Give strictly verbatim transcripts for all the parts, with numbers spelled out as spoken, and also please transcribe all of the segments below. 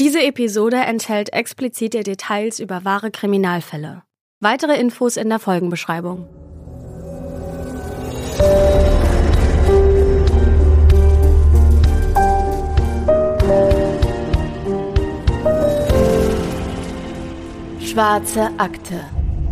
Diese Episode enthält explizite Details über wahre Kriminalfälle. Weitere Infos in der Folgenbeschreibung. Schwarze Akte.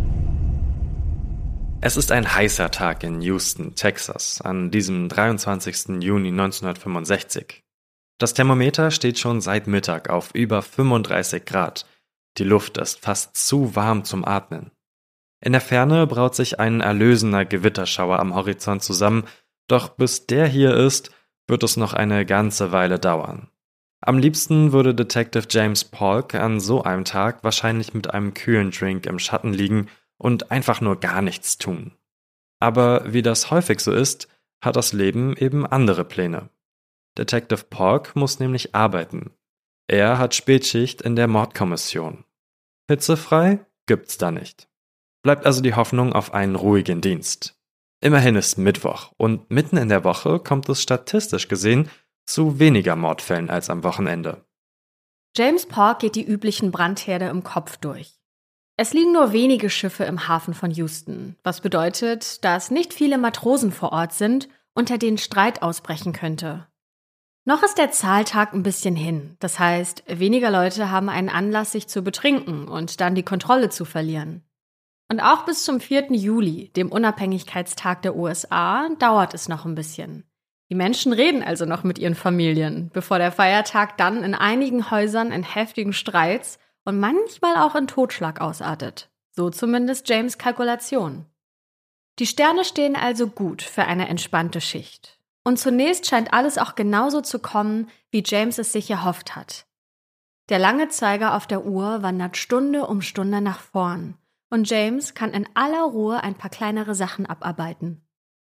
Es ist ein heißer Tag in Houston, Texas, an diesem dreiundzwanzigsten Juni neunzehnhundertfünfundsechzig. Das Thermometer steht schon seit Mittag auf über fünfunddreißig Grad. Die Luft ist fast zu warm zum Atmen. In der Ferne braut sich ein erlösender Gewitterschauer am Horizont zusammen, doch bis der hier ist, wird es noch eine ganze Weile dauern. Am liebsten würde Detective James Polk an so einem Tag wahrscheinlich mit einem kühlen Drink im Schatten liegen und einfach nur gar nichts tun. Aber wie das häufig so ist, hat das Leben eben andere Pläne. Detective Polk muss nämlich arbeiten. Er hat Spätschicht in der Mordkommission. Hitzefrei gibt's da nicht. Bleibt also die Hoffnung auf einen ruhigen Dienst. Immerhin ist Mittwoch und mitten in der Woche kommt es statistisch gesehen zu weniger Mordfällen als am Wochenende. James Polk geht die üblichen Brandherde im Kopf durch. Es liegen nur wenige Schiffe im Hafen von Houston, was bedeutet, dass nicht viele Matrosen vor Ort sind, unter denen Streit ausbrechen könnte. Noch ist der Zahltag ein bisschen hin, das heißt, weniger Leute haben einen Anlass, sich zu betrinken und dann die Kontrolle zu verlieren. Und auch bis zum vierten Juli, dem Unabhängigkeitstag der U S A, dauert es noch ein bisschen. Die Menschen reden also noch mit ihren Familien, bevor der Feiertag dann in einigen Häusern in heftigen Streits und manchmal auch in Totschlag ausartet. So zumindest James' Kalkulation. Die Sterne stehen also gut für eine entspannte Schicht. Und zunächst scheint alles auch genauso zu kommen, wie James es sich erhofft hat. Der lange Zeiger auf der Uhr wandert Stunde um Stunde nach vorn und James kann in aller Ruhe ein paar kleinere Sachen abarbeiten.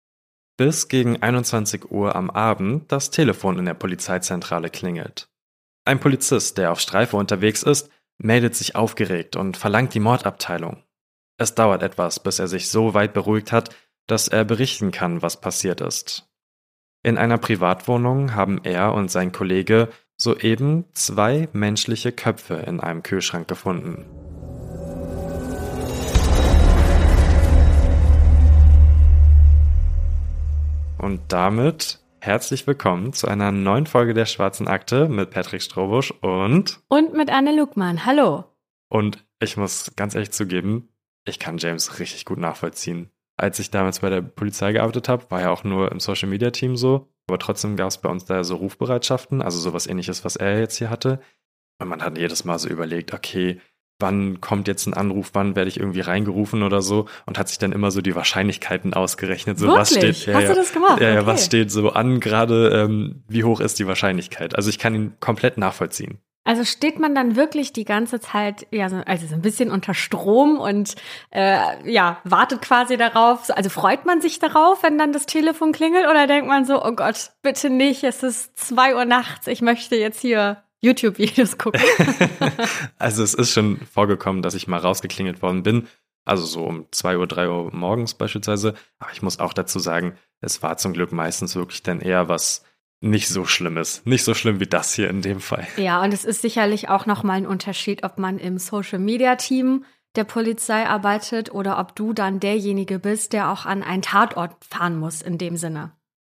Bis gegen einundzwanzig Uhr am Abend das Telefon in der Polizeizentrale klingelt. Ein Polizist, der auf Streife unterwegs ist, meldet sich aufgeregt und verlangt die Mordabteilung. Es dauert etwas, bis er sich so weit beruhigt hat, dass er berichten kann, was passiert ist. In einer Privatwohnung haben er und sein Kollege soeben zwei menschliche Köpfe in einem Kühlschrank gefunden. Und damit herzlich willkommen zu einer neuen Folge der Schwarzen Akte mit Patrick Strohbusch und... Und mit Anne Lugmann. Hallo. Und ich muss ganz ehrlich zugeben, ich kann James richtig gut nachvollziehen. Als ich damals bei der Polizei gearbeitet habe, war ja auch nur im Social-Media-Team so, aber trotzdem gab es bei uns da so Rufbereitschaften, also sowas Ähnliches, was er jetzt hier hatte. Und man hat jedes Mal so überlegt, okay, wann kommt jetzt ein Anruf, wann werde ich irgendwie reingerufen oder so, und hat sich dann immer so die Wahrscheinlichkeiten ausgerechnet. So, Wirklich? Was steht, ja, Hast ja, du das gemacht? Ja, ja, okay. Was steht so an gerade, ähm, wie hoch ist die Wahrscheinlichkeit? Also ich kann ihn komplett nachvollziehen. Also steht man dann wirklich die ganze Zeit, ja, so, also so ein bisschen unter Strom und äh, ja, wartet quasi darauf. Also freut man sich darauf, wenn dann das Telefon klingelt, oder denkt man so, oh Gott, bitte nicht, es ist zwei Uhr nachts, ich möchte jetzt hier YouTube-Videos gucken. Also es ist schon vorgekommen, dass ich mal rausgeklingelt worden bin. Also so um zwei Uhr, drei Uhr morgens beispielsweise. Aber ich muss auch dazu sagen, es war zum Glück meistens wirklich dann eher was nicht so Schlimmes. Nicht so schlimm wie das hier in dem Fall. Ja, und es ist sicherlich auch nochmal ein Unterschied, ob man im Social-Media-Team der Polizei arbeitet oder ob du dann derjenige bist, der auch an einen Tatort fahren muss in dem Sinne.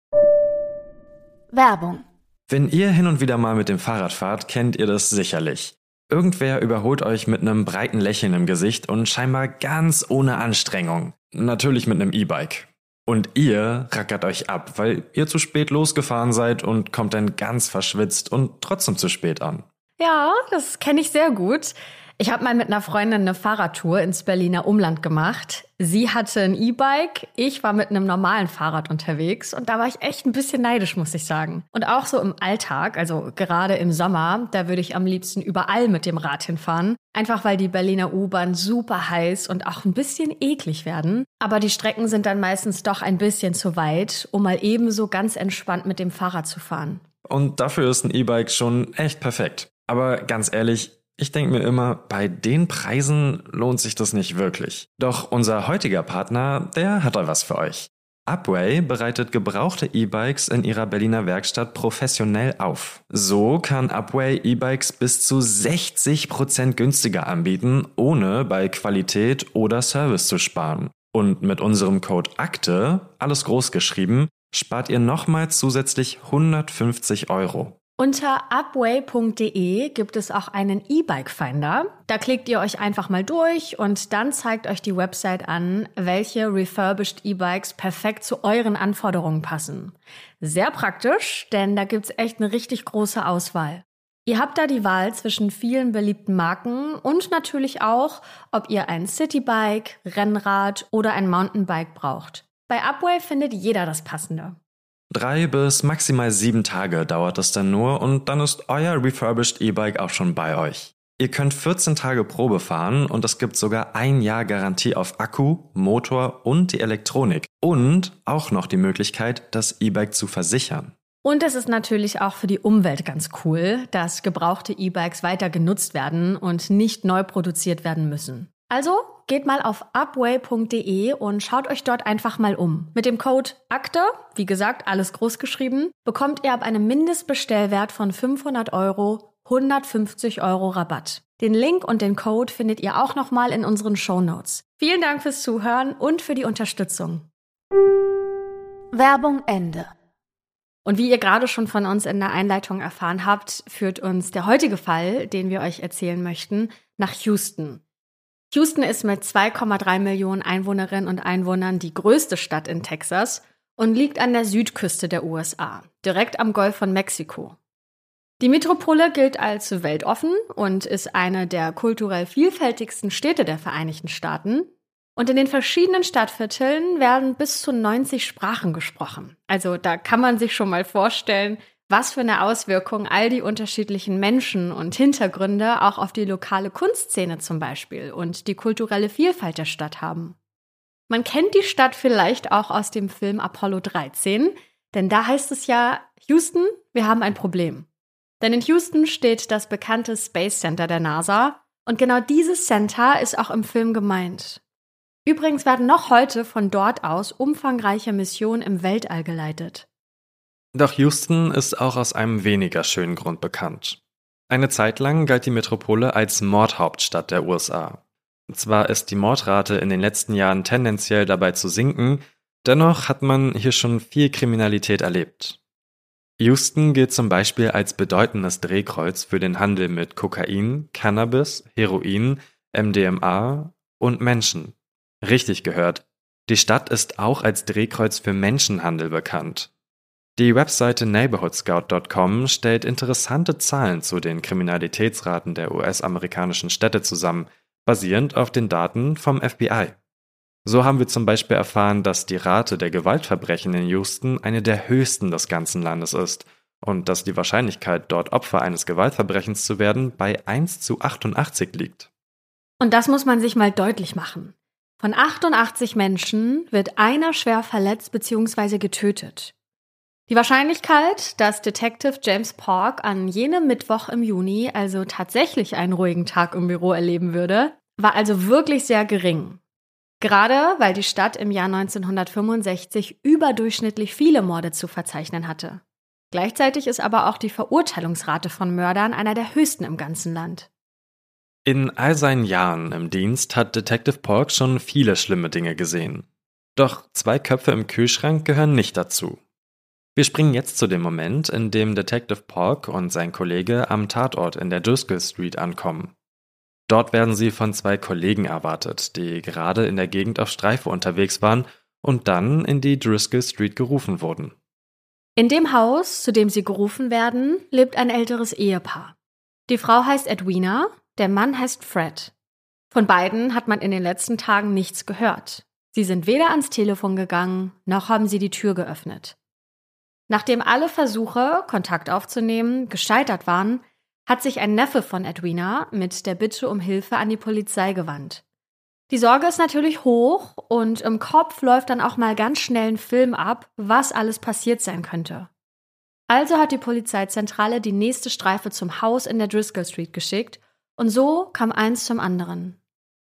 Werbung. Wenn ihr hin und wieder mal mit dem Fahrrad fahrt, kennt ihr das sicherlich. Irgendwer überholt euch mit einem breiten Lächeln im Gesicht und scheinbar ganz ohne Anstrengung. Natürlich mit einem E-Bike. Und ihr rackert euch ab, weil ihr zu spät losgefahren seid und kommt dann ganz verschwitzt und trotzdem zu spät an. Ja, das kenne ich sehr gut. Ich habe mal mit einer Freundin eine Fahrradtour ins Berliner Umland gemacht. Sie hatte ein E-Bike, ich war mit einem normalen Fahrrad unterwegs und da war ich echt ein bisschen neidisch, muss ich sagen. Und auch so im Alltag, also gerade im Sommer, da würde ich am liebsten überall mit dem Rad hinfahren. Einfach weil die Berliner U-Bahn super heiß und auch ein bisschen eklig werden. Aber die Strecken sind dann meistens doch ein bisschen zu weit, um mal ebenso ganz entspannt mit dem Fahrrad zu fahren. Und dafür ist ein E-Bike schon echt perfekt. Aber ganz ehrlich, ich denke mir immer, bei den Preisen lohnt sich das nicht wirklich. Doch unser heutiger Partner, der hat da was für euch. Upway bereitet gebrauchte E-Bikes in ihrer Berliner Werkstatt professionell auf. So kann Upway E-Bikes bis zu sechzig Prozent günstiger anbieten, ohne bei Qualität oder Service zu sparen. Und mit unserem Code AKTE, alles groß geschrieben, spart ihr nochmal zusätzlich hundertfünfzig Euro. Unter upway punkt de gibt es auch einen E-Bike-Finder. Da klickt ihr euch einfach mal durch und dann zeigt euch die Website an, welche refurbished E-Bikes perfekt zu euren Anforderungen passen. Sehr praktisch, denn da gibt's echt eine richtig große Auswahl. Ihr habt da die Wahl zwischen vielen beliebten Marken und natürlich auch, ob ihr ein Citybike, Rennrad oder ein Mountainbike braucht. Bei Upway findet jeder das Passende. Drei bis maximal sieben Tage dauert es dann nur und dann ist euer refurbished E-Bike auch schon bei euch. Ihr könnt vierzehn Tage Probe fahren und es gibt sogar ein Jahr Garantie auf Akku, Motor und die Elektronik. Und auch noch die Möglichkeit, das E-Bike zu versichern. Und es ist natürlich auch für die Umwelt ganz cool, dass gebrauchte E-Bikes weiter genutzt werden und nicht neu produziert werden müssen. Also geht mal auf upway punkt de und schaut euch dort einfach mal um. Mit dem Code AKTE, wie gesagt, alles groß geschrieben, bekommt ihr ab einem Mindestbestellwert von fünfhundert Euro hundertfünfzig Euro Rabatt. Den Link und den Code findet ihr auch nochmal in unseren Shownotes. Vielen Dank fürs Zuhören und für die Unterstützung. Werbung Ende. Und wie ihr gerade schon von uns in der Einleitung erfahren habt, führt uns der heutige Fall, den wir euch erzählen möchten, nach Houston. Houston ist mit zwei Komma drei Millionen Einwohnerinnen und Einwohnern die größte Stadt in Texas und liegt an der Südküste der U S A, direkt am Golf von Mexiko. Die Metropole gilt als weltoffen und ist eine der kulturell vielfältigsten Städte der Vereinigten Staaten. Und in den verschiedenen Stadtvierteln werden bis zu neunzig Sprachen gesprochen. Also da kann man sich schon mal vorstellen, was für eine Auswirkung all die unterschiedlichen Menschen und Hintergründe auch auf die lokale Kunstszene zum Beispiel und die kulturelle Vielfalt der Stadt haben. Man kennt die Stadt vielleicht auch aus dem Film Apollo dreizehn, denn da heißt es ja, Houston, wir haben ein Problem. Denn in Houston steht das bekannte Space Center der NASA und genau dieses Center ist auch im Film gemeint. Übrigens werden noch heute von dort aus umfangreiche Missionen im Weltall geleitet. Doch Houston ist auch aus einem weniger schönen Grund bekannt. Eine Zeit lang galt die Metropole als Mordhauptstadt der U S A. Zwar ist die Mordrate in den letzten Jahren tendenziell dabei zu sinken, dennoch hat man hier schon viel Kriminalität erlebt. Houston gilt zum Beispiel als bedeutendes Drehkreuz für den Handel mit Kokain, Cannabis, Heroin, M D M A und Menschen. Richtig gehört, die Stadt ist auch als Drehkreuz für Menschenhandel bekannt. Die Webseite neighborhood scout punkt com stellt interessante Zahlen zu den Kriminalitätsraten der U S-amerikanischen Städte zusammen, basierend auf den Daten vom F B I. So haben wir zum Beispiel erfahren, dass die Rate der Gewaltverbrechen in Houston eine der höchsten des ganzen Landes ist und dass die Wahrscheinlichkeit, dort Opfer eines Gewaltverbrechens zu werden, bei eins zu achtundachtzig liegt. Und das muss man sich mal deutlich machen. Von achtundachtzig Menschen wird einer schwer verletzt bzw. getötet. Die Wahrscheinlichkeit, dass Detective James Park an jenem Mittwoch im Juni also tatsächlich einen ruhigen Tag im Büro erleben würde, war also wirklich sehr gering. Gerade weil die Stadt im Jahr neunzehnhundertfünfundsechzig überdurchschnittlich viele Morde zu verzeichnen hatte. Gleichzeitig ist aber auch die Verurteilungsrate von Mördern einer der höchsten im ganzen Land. In all seinen Jahren im Dienst hat Detective Park schon viele schlimme Dinge gesehen. Doch zwei Köpfe im Kühlschrank gehören nicht dazu. Wir springen jetzt zu dem Moment, in dem Detective Park und sein Kollege am Tatort in der Driscoll Street ankommen. Dort werden sie von zwei Kollegen erwartet, die gerade in der Gegend auf Streife unterwegs waren und dann in die Driscoll Street gerufen wurden. In dem Haus, zu dem sie gerufen werden, lebt ein älteres Ehepaar. Die Frau heißt Edwina, der Mann heißt Fred. Von beiden hat man in den letzten Tagen nichts gehört. Sie sind weder ans Telefon gegangen, noch haben sie die Tür geöffnet. Nachdem alle Versuche, Kontakt aufzunehmen, gescheitert waren, hat sich ein Neffe von Edwina mit der Bitte um Hilfe an die Polizei gewandt. Die Sorge ist natürlich hoch und im Kopf läuft dann auch mal ganz schnell ein Film ab, was alles passiert sein könnte. Also hat die Polizeizentrale die nächste Streife zum Haus in der Driscoll Street geschickt und so kam eins zum anderen.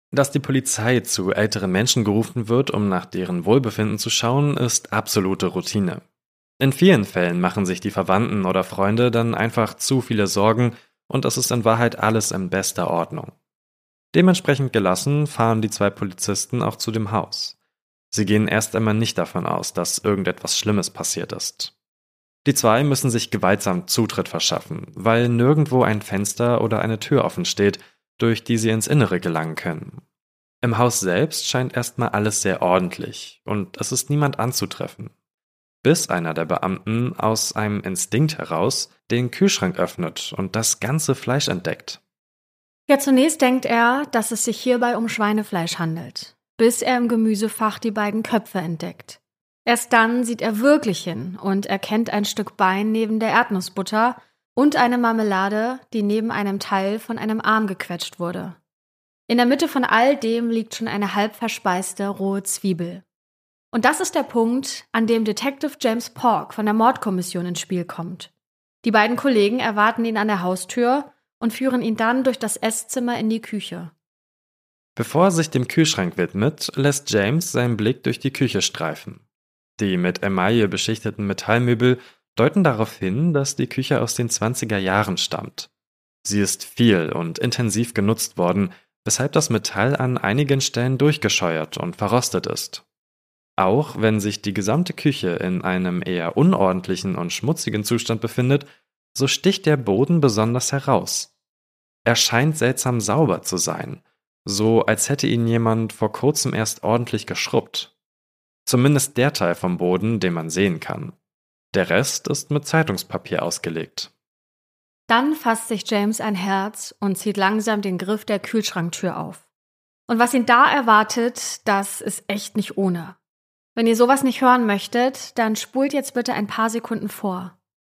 Dass die Polizei zu älteren Menschen gerufen wird, um nach deren Wohlbefinden zu schauen, ist absolute Routine. In vielen Fällen machen sich die Verwandten oder Freunde dann einfach zu viele Sorgen und es ist in Wahrheit alles in bester Ordnung. Dementsprechend gelassen fahren die zwei Polizisten auch zu dem Haus. Sie gehen erst einmal nicht davon aus, dass irgendetwas Schlimmes passiert ist. Die zwei müssen sich gewaltsam Zutritt verschaffen, weil nirgendwo ein Fenster oder eine Tür offen steht, durch die sie ins Innere gelangen können. Im Haus selbst scheint erstmal alles sehr ordentlich und es ist niemand anzutreffen. Bis einer der Beamten aus einem Instinkt heraus den Kühlschrank öffnet und das ganze Fleisch entdeckt. Ja, zunächst denkt er, dass es sich hierbei um Schweinefleisch handelt, bis er im Gemüsefach die beiden Köpfe entdeckt. Erst dann sieht er wirklich hin und erkennt ein Stück Bein neben der Erdnussbutter und eine Marmelade, die neben einem Teil von einem Arm gequetscht wurde. In der Mitte von all dem liegt schon eine halb verspeiste rohe Zwiebel. Und das ist der Punkt, an dem Detective James Pork von der Mordkommission ins Spiel kommt. Die beiden Kollegen erwarten ihn an der Haustür und führen ihn dann durch das Esszimmer in die Küche. Bevor er sich dem Kühlschrank widmet, lässt James seinen Blick durch die Küche streifen. Die mit Emaille beschichteten Metallmöbel deuten darauf hin, dass die Küche aus den zwanziger Jahren stammt. Sie ist viel und intensiv genutzt worden, weshalb das Metall an einigen Stellen durchgescheuert und verrostet ist. Auch wenn sich die gesamte Küche in einem eher unordentlichen und schmutzigen Zustand befindet, so sticht der Boden besonders heraus. Er scheint seltsam sauber zu sein, so als hätte ihn jemand vor kurzem erst ordentlich geschrubbt. Zumindest der Teil vom Boden, den man sehen kann. Der Rest ist mit Zeitungspapier ausgelegt. Dann fasst sich James ein Herz und zieht langsam den Griff der Kühlschranktür auf. Und was ihn da erwartet, das ist echt nicht ohne. Wenn ihr sowas nicht hören möchtet, dann spult jetzt bitte ein paar Sekunden vor.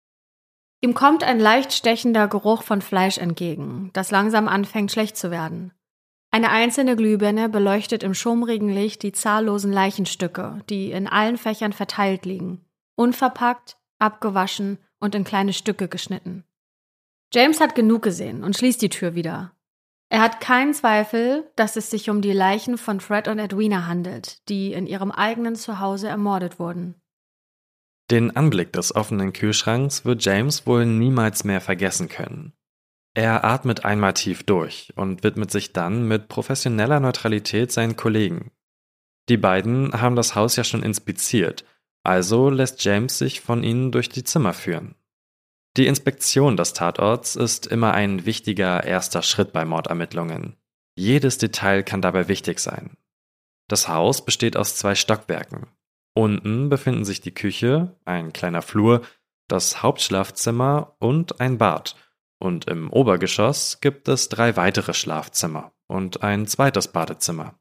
Ihm kommt ein leicht stechender Geruch von Fleisch entgegen, das langsam anfängt schlecht zu werden. Eine einzelne Glühbirne beleuchtet im schummrigen Licht die zahllosen Leichenstücke, die in allen Fächern verteilt liegen, unverpackt, abgewaschen und in kleine Stücke geschnitten. James hat genug gesehen und schließt die Tür wieder. Er hat keinen Zweifel, dass es sich um die Leichen von Fred und Edwina handelt, die in ihrem eigenen Zuhause ermordet wurden. Den Anblick des offenen Kühlschranks wird James wohl niemals mehr vergessen können. Er atmet einmal tief durch und widmet sich dann mit professioneller Neutralität seinen Kollegen. Die beiden haben das Haus ja schon inspiziert, also lässt James sich von ihnen durch die Zimmer führen. Die Inspektion des Tatorts ist immer ein wichtiger erster Schritt bei Mordermittlungen. Jedes Detail kann dabei wichtig sein. Das Haus besteht aus zwei Stockwerken. Unten befinden sich die Küche, ein kleiner Flur, das Hauptschlafzimmer und ein Bad. Und im Obergeschoss gibt es drei weitere Schlafzimmer und ein zweites Badezimmer.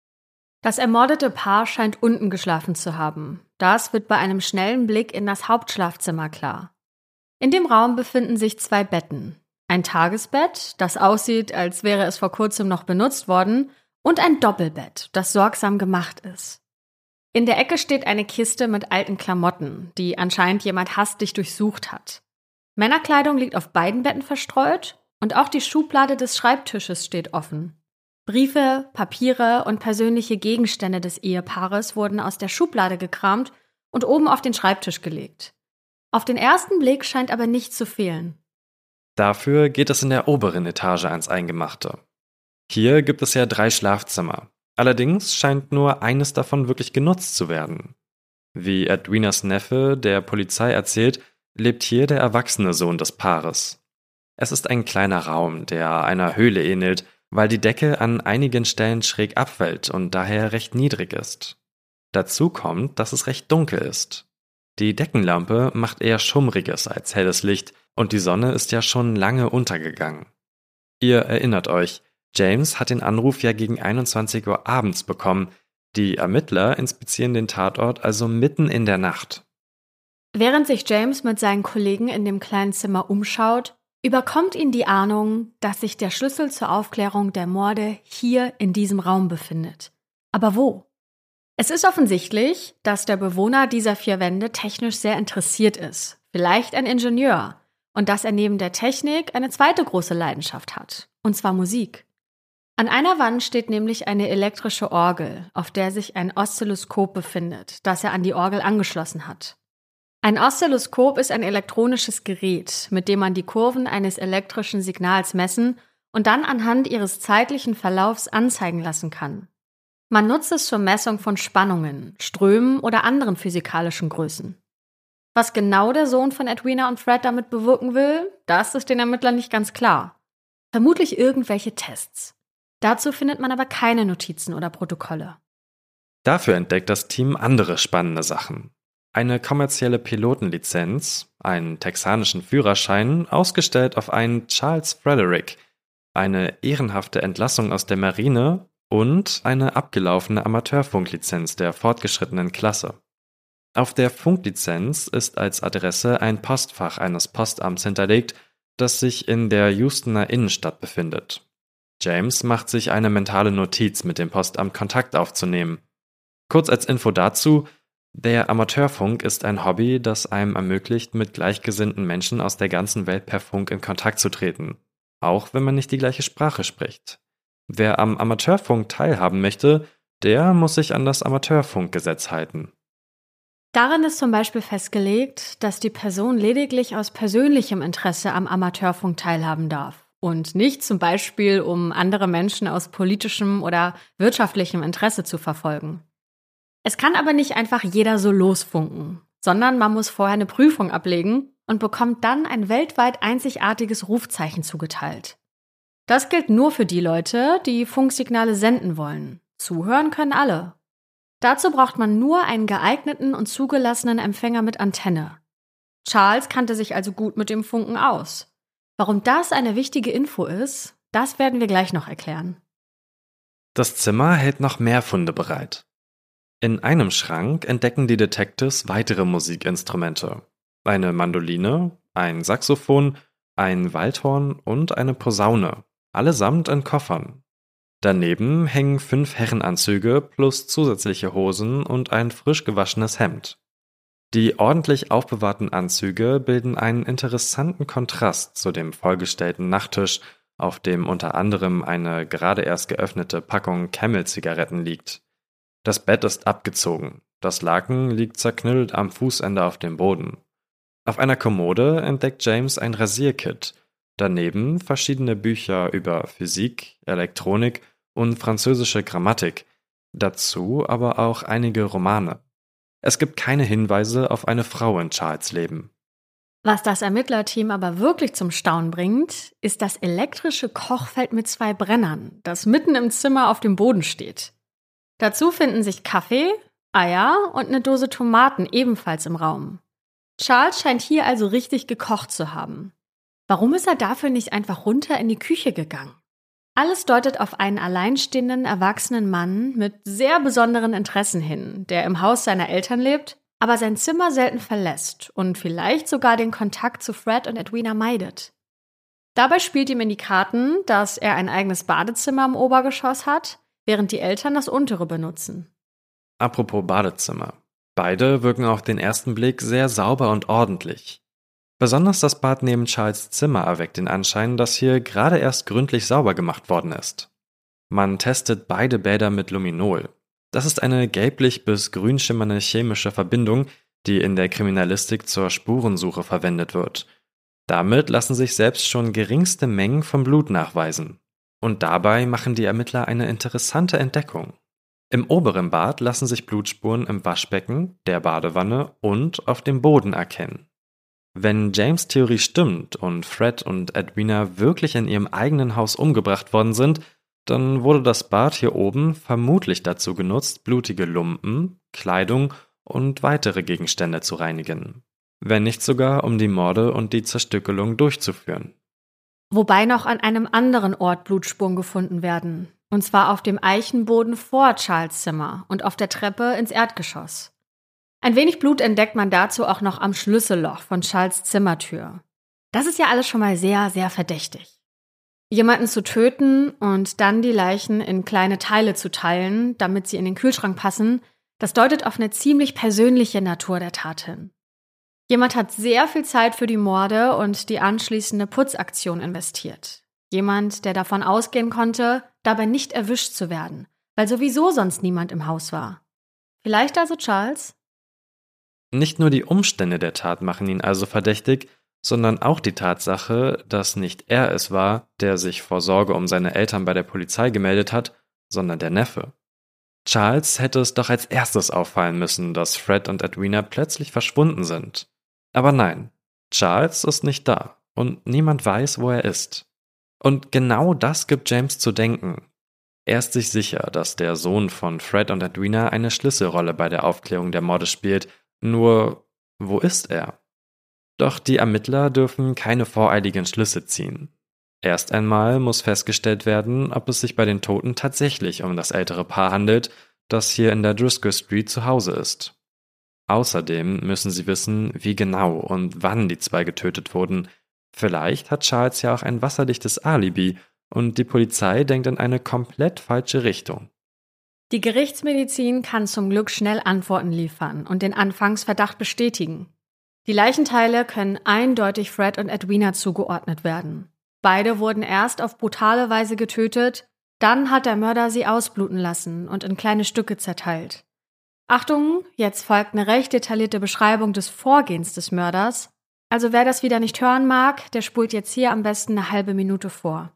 Das ermordete Paar scheint unten geschlafen zu haben. Das wird bei einem schnellen Blick in das Hauptschlafzimmer klar. In dem Raum befinden sich zwei Betten. Ein Tagesbett, das aussieht, als wäre es vor kurzem noch benutzt worden, und ein Doppelbett, das sorgsam gemacht ist. In der Ecke steht eine Kiste mit alten Klamotten, die anscheinend jemand hastig durchsucht hat. Männerkleidung liegt auf beiden Betten verstreut und auch die Schublade des Schreibtisches steht offen. Briefe, Papiere und persönliche Gegenstände des Ehepaares wurden aus der Schublade gekramt und oben auf den Schreibtisch gelegt. Auf den ersten Blick scheint aber nichts zu fehlen. Dafür geht es in der oberen Etage ans Eingemachte. Hier gibt es ja drei Schlafzimmer. Allerdings scheint nur eines davon wirklich genutzt zu werden. Wie Edwinas Neffe der Polizei erzählt, lebt hier der erwachsene Sohn des Paares. Es ist ein kleiner Raum, der einer Höhle ähnelt, weil die Decke an einigen Stellen schräg abfällt und daher recht niedrig ist. Dazu kommt, dass es recht dunkel ist. Die Deckenlampe macht eher schummriges als helles Licht und die Sonne ist ja schon lange untergegangen. Ihr erinnert euch, James hat den Anruf ja gegen einundzwanzig Uhr abends bekommen. Die Ermittler inspizieren den Tatort also mitten in der Nacht. Während sich James mit seinen Kollegen in dem kleinen Zimmer umschaut, überkommt ihn die Ahnung, dass sich der Schlüssel zur Aufklärung der Morde hier in diesem Raum befindet. Aber wo? Es ist offensichtlich, dass der Bewohner dieser vier Wände technisch sehr interessiert ist, vielleicht ein Ingenieur, und dass er neben der Technik eine zweite große Leidenschaft hat, und zwar Musik. An einer Wand steht nämlich eine elektrische Orgel, auf der sich ein Oszilloskop befindet, das er an die Orgel angeschlossen hat. Ein Oszilloskop ist ein elektronisches Gerät, mit dem man die Kurven eines elektrischen Signals messen und dann anhand ihres zeitlichen Verlaufs anzeigen lassen kann. Man nutzt es zur Messung von Spannungen, Strömen oder anderen physikalischen Größen. Was genau der Sohn von Edwina und Fred damit bewirken will, das ist den Ermittlern nicht ganz klar. Vermutlich irgendwelche Tests. Dazu findet man aber keine Notizen oder Protokolle. Dafür entdeckt das Team andere spannende Sachen. Eine kommerzielle Pilotenlizenz, einen texanischen Führerschein, ausgestellt auf einen Charles Frederick, eine ehrenhafte Entlassung aus der Marine und eine abgelaufene Amateurfunklizenz der fortgeschrittenen Klasse. Auf der Funklizenz ist als Adresse ein Postfach eines Postamts hinterlegt, das sich in der Houstoner Innenstadt befindet. James macht sich eine mentale Notiz, mit dem Postamt Kontakt aufzunehmen. Kurz als Info dazu: Der Amateurfunk ist ein Hobby, das einem ermöglicht, mit gleichgesinnten Menschen aus der ganzen Welt per Funk in Kontakt zu treten, auch wenn man nicht die gleiche Sprache spricht. Wer am Amateurfunk teilhaben möchte, der muss sich an das Amateurfunkgesetz halten. Darin ist zum Beispiel festgelegt, dass die Person lediglich aus persönlichem Interesse am Amateurfunk teilhaben darf und nicht zum Beispiel, um andere Menschen aus politischem oder wirtschaftlichem Interesse zu verfolgen. Es kann aber nicht einfach jeder so losfunken, sondern man muss vorher eine Prüfung ablegen und bekommt dann ein weltweit einzigartiges Rufzeichen zugeteilt. Das gilt nur für die Leute, die Funksignale senden wollen. Zuhören können alle. Dazu braucht man nur einen geeigneten und zugelassenen Empfänger mit Antenne. Charles kannte sich also gut mit dem Funken aus. Warum das eine wichtige Info ist, das werden wir gleich noch erklären. Das Zimmer hält noch mehr Funde bereit. In einem Schrank entdecken die Detectives weitere Musikinstrumente. Eine Mandoline, ein Saxophon, ein Waldhorn und eine Posaune, allesamt in Koffern. Daneben hängen fünf Herrenanzüge plus zusätzliche Hosen und ein frisch gewaschenes Hemd. Die ordentlich aufbewahrten Anzüge bilden einen interessanten Kontrast zu dem vollgestellten Nachttisch, auf dem unter anderem eine gerade erst geöffnete Packung Camel-Zigaretten liegt. Das Bett ist abgezogen, das Laken liegt zerknüllt am Fußende auf dem Boden. Auf einer Kommode entdeckt James ein Rasierkit, daneben verschiedene Bücher über Physik, Elektronik und französische Grammatik, dazu aber auch einige Romane. Es gibt keine Hinweise auf eine Frau in Charles' Leben. Was das Ermittlerteam aber wirklich zum Staunen bringt, ist das elektrische Kochfeld mit zwei Brennern, das mitten im Zimmer auf dem Boden steht. Dazu finden sich Kaffee, Eier und eine Dose Tomaten ebenfalls im Raum. Charles scheint hier also richtig gekocht zu haben. Warum ist er dafür nicht einfach runter in die Küche gegangen? Alles deutet auf einen alleinstehenden, erwachsenen Mann mit sehr besonderen Interessen hin, der im Haus seiner Eltern lebt, aber sein Zimmer selten verlässt und vielleicht sogar den Kontakt zu Fred und Edwina meidet. Dabei spielt ihm in die Karten, dass er ein eigenes Badezimmer im Obergeschoss hat, während die Eltern das untere benutzen. Apropos Badezimmer. Beide wirken auf den ersten Blick sehr sauber und ordentlich. Besonders das Bad neben Charles' Zimmer erweckt den Anschein, dass hier gerade erst gründlich sauber gemacht worden ist. Man testet beide Bäder mit Luminol. Das ist eine gelblich bis grün schimmernde chemische Verbindung, die in der Kriminalistik zur Spurensuche verwendet wird. Damit lassen sich selbst schon geringste Mengen von Blut nachweisen. Und dabei machen die Ermittler eine interessante Entdeckung. Im oberen Bad lassen sich Blutspuren im Waschbecken, der Badewanne und auf dem Boden erkennen. Wenn James' Theorie stimmt und Fred und Edwina wirklich in ihrem eigenen Haus umgebracht worden sind, dann wurde das Bad hier oben vermutlich dazu genutzt, blutige Lumpen, Kleidung und weitere Gegenstände zu reinigen. Wenn nicht sogar, um die Morde und die Zerstückelung durchzuführen. Wobei noch an einem anderen Ort Blutspuren gefunden werden, und zwar auf dem Eichenboden vor Charles' Zimmer und auf der Treppe ins Erdgeschoss. Ein wenig Blut entdeckt man dazu auch noch am Schlüsselloch von Charles' Zimmertür. Das ist ja alles schon mal sehr, sehr verdächtig. Jemanden zu töten und dann die Leichen in kleine Teile zu teilen, damit sie in den Kühlschrank passen, das deutet auf eine ziemlich persönliche Natur der Tat hin. Jemand hat sehr viel Zeit für die Morde und die anschließende Putzaktion investiert. Jemand, der davon ausgehen konnte, dabei nicht erwischt zu werden, weil sowieso sonst niemand im Haus war. Vielleicht also Charles? Nicht nur die Umstände der Tat machen ihn also verdächtig, sondern auch die Tatsache, dass nicht er es war, der sich vor Sorge um seine Eltern bei der Polizei gemeldet hat, sondern der Neffe. Charles hätte es doch als erstes auffallen müssen, dass Fred und Edwina plötzlich verschwunden sind. Aber nein, Charles ist nicht da und niemand weiß, wo er ist. Und genau das gibt James zu denken. Er ist sich sicher, dass der Sohn von Fred und Edwina eine Schlüsselrolle bei der Aufklärung der Morde spielt, nur wo ist er? Doch die Ermittler dürfen keine voreiligen Schlüsse ziehen. Erst einmal muss festgestellt werden, ob es sich bei den Toten tatsächlich um das ältere Paar handelt, das hier in der Driscoll Street zu Hause ist. Außerdem müssen sie wissen, wie genau und wann die zwei getötet wurden. Vielleicht hat Charles ja auch ein wasserdichtes Alibi und die Polizei denkt in eine komplett falsche Richtung. Die Gerichtsmedizin kann zum Glück schnell Antworten liefern und den Anfangsverdacht bestätigen. Die Leichenteile können eindeutig Fred und Edwina zugeordnet werden. Beide wurden erst auf brutale Weise getötet, dann hat der Mörder sie ausbluten lassen und in kleine Stücke zerteilt. Achtung, jetzt folgt eine recht detaillierte Beschreibung des Vorgehens des Mörders. Also wer das wieder nicht hören mag, der spult jetzt hier am besten eine halbe Minute vor.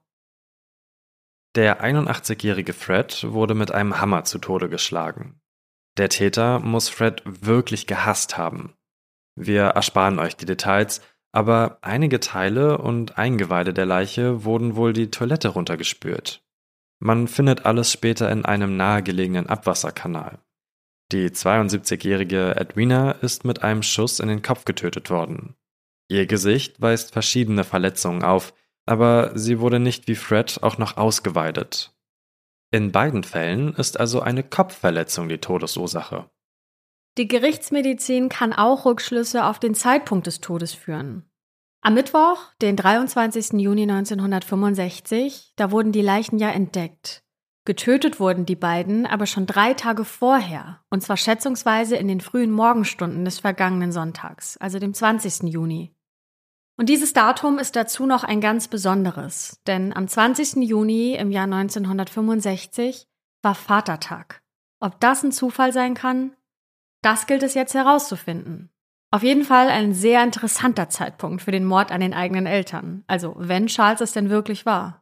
Der einundachtzigjährige Fred wurde mit einem Hammer zu Tode geschlagen. Der Täter muss Fred wirklich gehasst haben. Wir ersparen euch die Details, aber einige Teile und Eingeweide der Leiche wurden wohl die Toilette runtergespült. Man findet alles später in einem nahegelegenen Abwasserkanal. Die zweiundsiebzigjährige Edwina ist mit einem Schuss in den Kopf getötet worden. Ihr Gesicht weist verschiedene Verletzungen auf, aber sie wurde nicht wie Fred auch noch ausgeweidet. In beiden Fällen ist also eine Kopfverletzung die Todesursache. Die Gerichtsmedizin kann auch Rückschlüsse auf den Zeitpunkt des Todes führen. Am Mittwoch, den dreiundzwanzigsten Juni neunzehnhundertfünfundsechzig, da wurden die Leichen ja entdeckt. Getötet wurden die beiden aber schon drei Tage vorher, und zwar schätzungsweise in den frühen Morgenstunden des vergangenen Sonntags, also dem zwanzigsten Juni. Und dieses Datum ist dazu noch ein ganz besonderes, denn am zwanzigsten Juni im Jahr neunzehnhundertfünfundsechzig war Vatertag. Ob das ein Zufall sein kann? Das gilt es jetzt herauszufinden. Auf jeden Fall ein sehr interessanter Zeitpunkt für den Mord an den eigenen Eltern, also wenn Charles es denn wirklich war.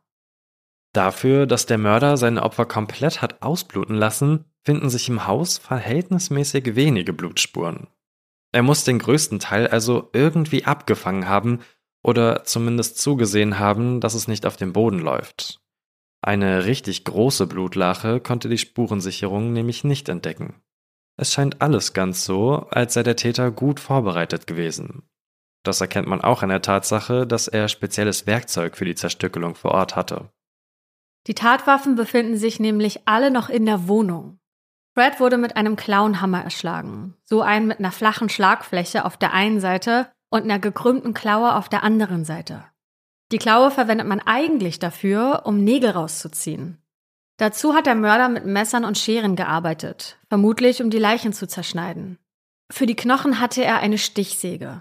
Dafür, dass der Mörder seine Opfer komplett hat ausbluten lassen, finden sich im Haus verhältnismäßig wenige Blutspuren. Er muss den größten Teil also irgendwie abgefangen haben oder zumindest zugesehen haben, dass es nicht auf dem Boden läuft. Eine richtig große Blutlache konnte die Spurensicherung nämlich nicht entdecken. Es scheint alles ganz so, als sei der Täter gut vorbereitet gewesen. Das erkennt man auch an der Tatsache, dass er spezielles Werkzeug für die Zerstückelung vor Ort hatte. Die Tatwaffen befinden sich nämlich alle noch in der Wohnung. Fred wurde mit einem Klauenhammer erschlagen, so einen mit einer flachen Schlagfläche auf der einen Seite und einer gekrümmten Klaue auf der anderen Seite. Die Klaue verwendet man eigentlich dafür, um Nägel rauszuziehen. Dazu hat der Mörder mit Messern und Scheren gearbeitet, vermutlich um die Leichen zu zerschneiden. Für die Knochen hatte er eine Stichsäge.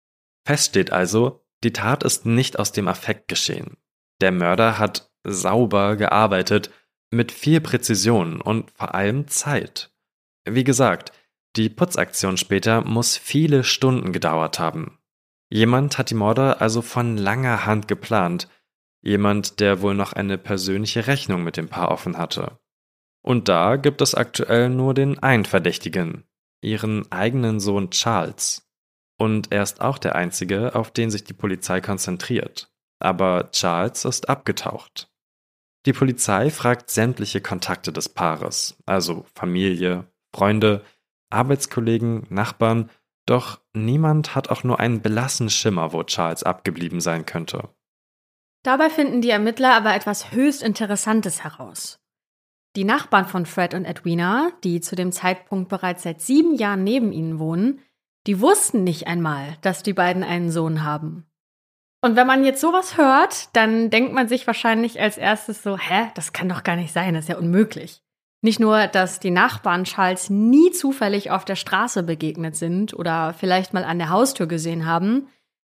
Fest steht also, die Tat ist nicht aus dem Affekt geschehen. Der Mörder hat sauber gearbeitet, mit viel Präzision und vor allem Zeit. Wie gesagt, die Putzaktion später muss viele Stunden gedauert haben. Jemand hat die Morde also von langer Hand geplant. Jemand, der wohl noch eine persönliche Rechnung mit dem Paar offen hatte. Und da gibt es aktuell nur den einen Verdächtigen, ihren eigenen Sohn Charles. Und er ist auch der einzige, auf den sich die Polizei konzentriert. Aber Charles ist abgetaucht. Die Polizei fragt sämtliche Kontakte des Paares, also Familie, Freunde, Arbeitskollegen, Nachbarn, doch niemand hat auch nur einen blassen Schimmer, wo Charles abgeblieben sein könnte. Dabei finden die Ermittler aber etwas höchst Interessantes heraus. Die Nachbarn von Fred und Edwina, die zu dem Zeitpunkt bereits seit sieben Jahren neben ihnen wohnen, die wussten nicht einmal, dass die beiden einen Sohn haben. Und wenn man jetzt sowas hört, dann denkt man sich wahrscheinlich als erstes so, hä, das kann doch gar nicht sein, das ist ja unmöglich. Nicht nur, dass die Nachbarn Charles nie zufällig auf der Straße begegnet sind oder vielleicht mal an der Haustür gesehen haben,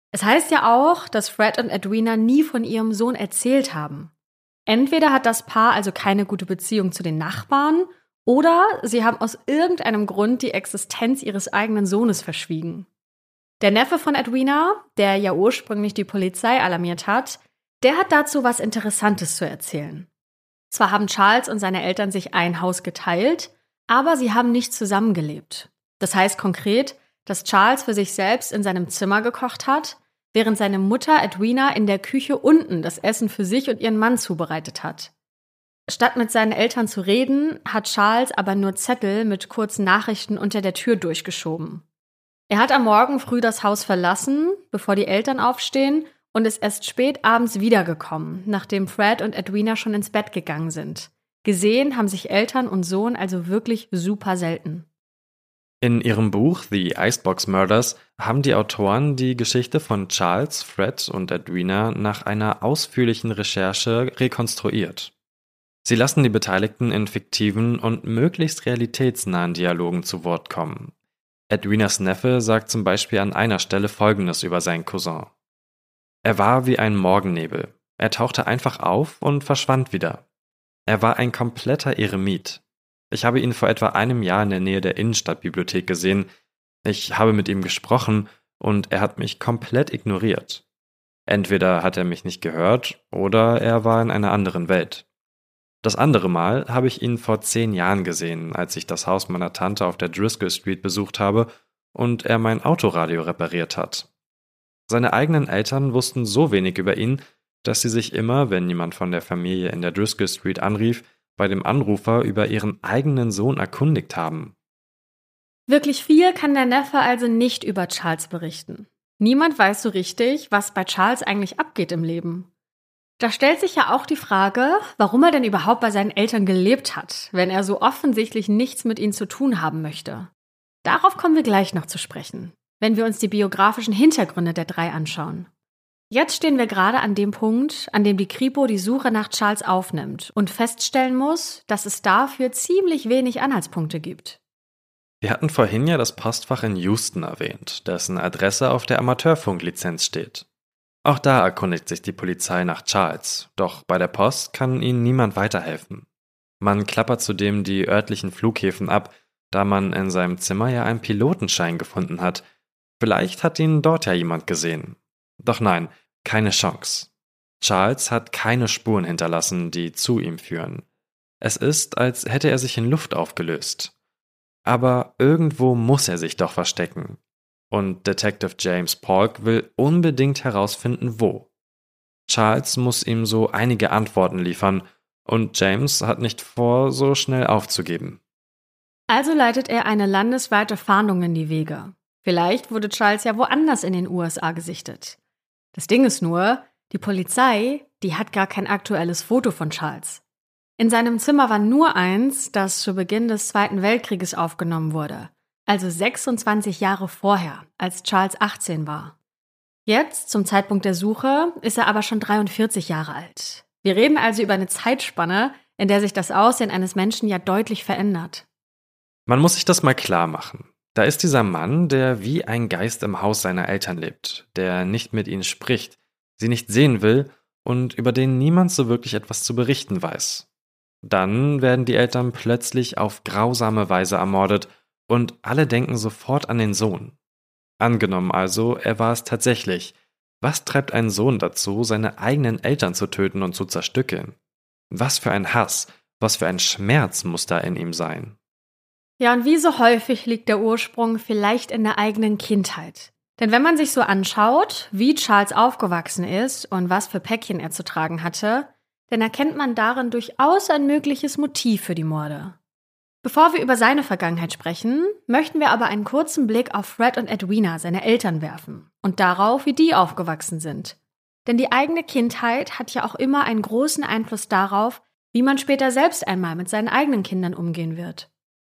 Es heißt ja auch, dass Fred und Edwina nie von ihrem Sohn erzählt haben. Entweder hat das Paar also keine gute Beziehung zu den Nachbarn oder sie haben aus irgendeinem Grund die Existenz ihres eigenen Sohnes verschwiegen. Der Neffe von Edwina, der ja ursprünglich die Polizei alarmiert hat, der hat dazu was Interessantes zu erzählen. Zwar haben Charles und seine Eltern sich ein Haus geteilt, aber sie haben nicht zusammengelebt. Das heißt konkret, dass Charles für sich selbst in seinem Zimmer gekocht hat, während seine Mutter Edwina in der Küche unten das Essen für sich und ihren Mann zubereitet hat. Statt mit seinen Eltern zu reden, hat Charles aber nur Zettel mit kurzen Nachrichten unter der Tür durchgeschoben. Er hat am Morgen früh das Haus verlassen, bevor die Eltern aufstehen, und ist erst spät abends wiedergekommen, nachdem Fred und Edwina schon ins Bett gegangen sind. Gesehen haben sich Eltern und Sohn also wirklich super selten. In ihrem Buch The Icebox Murders haben die Autoren die Geschichte von Charles, Fred und Edwina nach einer ausführlichen Recherche rekonstruiert. Sie lassen die Beteiligten in fiktiven und möglichst realitätsnahen Dialogen zu Wort kommen. Edwinas Neffe sagt zum Beispiel an einer Stelle Folgendes über seinen Cousin. Er war wie ein Morgennebel. Er tauchte einfach auf und verschwand wieder. Er war ein kompletter Eremit. Ich habe ihn vor etwa einem Jahr in der Nähe der Innenstadtbibliothek gesehen. Ich habe mit ihm gesprochen und er hat mich komplett ignoriert. Entweder hat er mich nicht gehört oder er war in einer anderen Welt. Das andere Mal habe ich ihn vor zehn Jahren gesehen, als ich das Haus meiner Tante auf der Driscoll Street besucht habe und er mein Autoradio repariert hat. Seine eigenen Eltern wussten so wenig über ihn, dass sie sich immer, wenn jemand von der Familie in der Driscoll Street anrief, bei dem Anrufer über ihren eigenen Sohn erkundigt haben. Wirklich viel kann der Neffe also nicht über Charles berichten. Niemand weiß so richtig, was bei Charles eigentlich abgeht im Leben. Da stellt sich ja auch die Frage, warum er denn überhaupt bei seinen Eltern gelebt hat, wenn er so offensichtlich nichts mit ihnen zu tun haben möchte. Darauf kommen wir gleich noch zu sprechen, wenn wir uns die biografischen Hintergründe der drei anschauen. Jetzt stehen wir gerade an dem Punkt, an dem die Kripo die Suche nach Charles aufnimmt und feststellen muss, dass es dafür ziemlich wenig Anhaltspunkte gibt. Wir hatten vorhin ja das Postfach in Houston erwähnt, dessen Adresse auf der Amateurfunklizenz steht. Auch da erkundigt sich die Polizei nach Charles, doch bei der Post kann ihnen niemand weiterhelfen. Man klappert zudem die örtlichen Flughäfen ab, da man in seinem Zimmer ja einen Pilotenschein gefunden hat. Vielleicht hat ihn dort ja jemand gesehen. Doch nein, keine Chance. Charles hat keine Spuren hinterlassen, die zu ihm führen. Es ist, als hätte er sich in Luft aufgelöst. Aber irgendwo muss er sich doch verstecken. Und Detective James Polk will unbedingt herausfinden, wo. Charles muss ihm so einige Antworten liefern und James hat nicht vor, so schnell aufzugeben. Also leitet er eine landesweite Fahndung in die Wege. Vielleicht wurde Charles ja woanders in den U S A gesichtet. Das Ding ist nur, die Polizei, die hat gar kein aktuelles Foto von Charles. In seinem Zimmer war nur eins, das zu Beginn des Zweiten Weltkrieges aufgenommen wurde. Also sechsundzwanzig Jahre vorher, als Charles achtzehn war. Jetzt, zum Zeitpunkt der Suche, ist er aber schon dreiundvierzig Jahre alt. Wir reden also über eine Zeitspanne, in der sich das Aussehen eines Menschen ja deutlich verändert. Man muss sich das mal klar machen. Da ist dieser Mann, der wie ein Geist im Haus seiner Eltern lebt, der nicht mit ihnen spricht, sie nicht sehen will und über den niemand so wirklich etwas zu berichten weiß. Dann werden die Eltern plötzlich auf grausame Weise ermordet und alle denken sofort an den Sohn. Angenommen also, er war es tatsächlich. Was treibt einen Sohn dazu, seine eigenen Eltern zu töten und zu zerstückeln? Was für ein Hass, was für ein Schmerz muss da in ihm sein? Ja, und wie so häufig liegt der Ursprung vielleicht in der eigenen Kindheit. Denn wenn man sich so anschaut, wie Charles aufgewachsen ist und was für Päckchen er zu tragen hatte, dann erkennt man darin durchaus ein mögliches Motiv für die Morde. Bevor wir über seine Vergangenheit sprechen, möchten wir aber einen kurzen Blick auf Fred und Edwina, seine Eltern, werfen und darauf, wie die aufgewachsen sind. Denn die eigene Kindheit hat ja auch immer einen großen Einfluss darauf, wie man später selbst einmal mit seinen eigenen Kindern umgehen wird.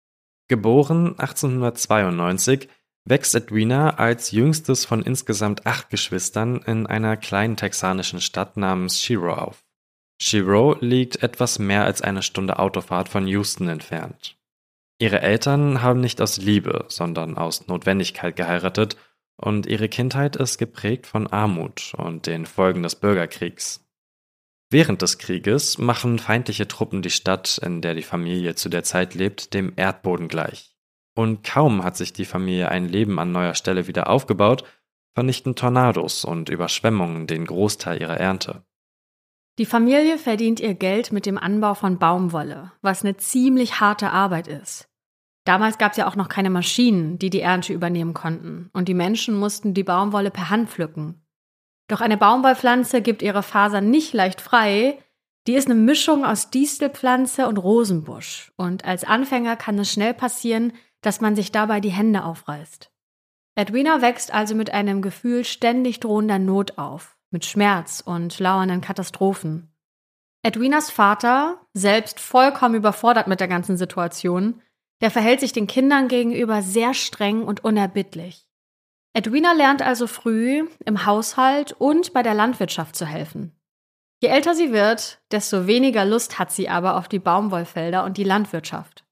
Geboren achtzehnhundertzweiundneunzig, wächst Edwina als jüngstes von insgesamt acht Geschwistern in einer kleinen texanischen Stadt namens Shiro auf. Shiro liegt etwas mehr als eine Stunde Autofahrt von Houston entfernt. Ihre Eltern haben nicht aus Liebe, sondern aus Notwendigkeit geheiratet Und ihre Kindheit ist geprägt von Armut und den Folgen des Bürgerkriegs. Während des Krieges machen feindliche Truppen die Stadt, in der die Familie zu der Zeit lebt, dem Erdboden gleich. Und kaum hat sich die Familie ein Leben an neuer Stelle wieder aufgebaut, vernichten Tornados und Überschwemmungen den Großteil ihrer Ernte. Die Familie verdient ihr Geld mit dem Anbau von Baumwolle, was eine ziemlich harte Arbeit ist. Damals gab es ja auch noch keine Maschinen, die die Ernte übernehmen konnten, und die Menschen mussten die Baumwolle per Hand pflücken. Doch eine Baumwollpflanze gibt ihre Fasern nicht leicht frei. Die ist eine Mischung aus Distelpflanze und Rosenbusch. Und als Anfänger kann es schnell passieren, dass man sich dabei die Hände aufreißt. Edwina wächst also mit einem Gefühl ständig drohender Not auf, mit Schmerz und lauernden Katastrophen. Edwinas Vater, selbst vollkommen überfordert mit der ganzen Situation, der verhält sich den Kindern gegenüber sehr streng und unerbittlich. Edwina lernt also früh, im Haushalt und bei der Landwirtschaft zu helfen. Je älter sie wird, desto weniger Lust hat sie aber auf die Baumwollfelder und die Landwirtschaft.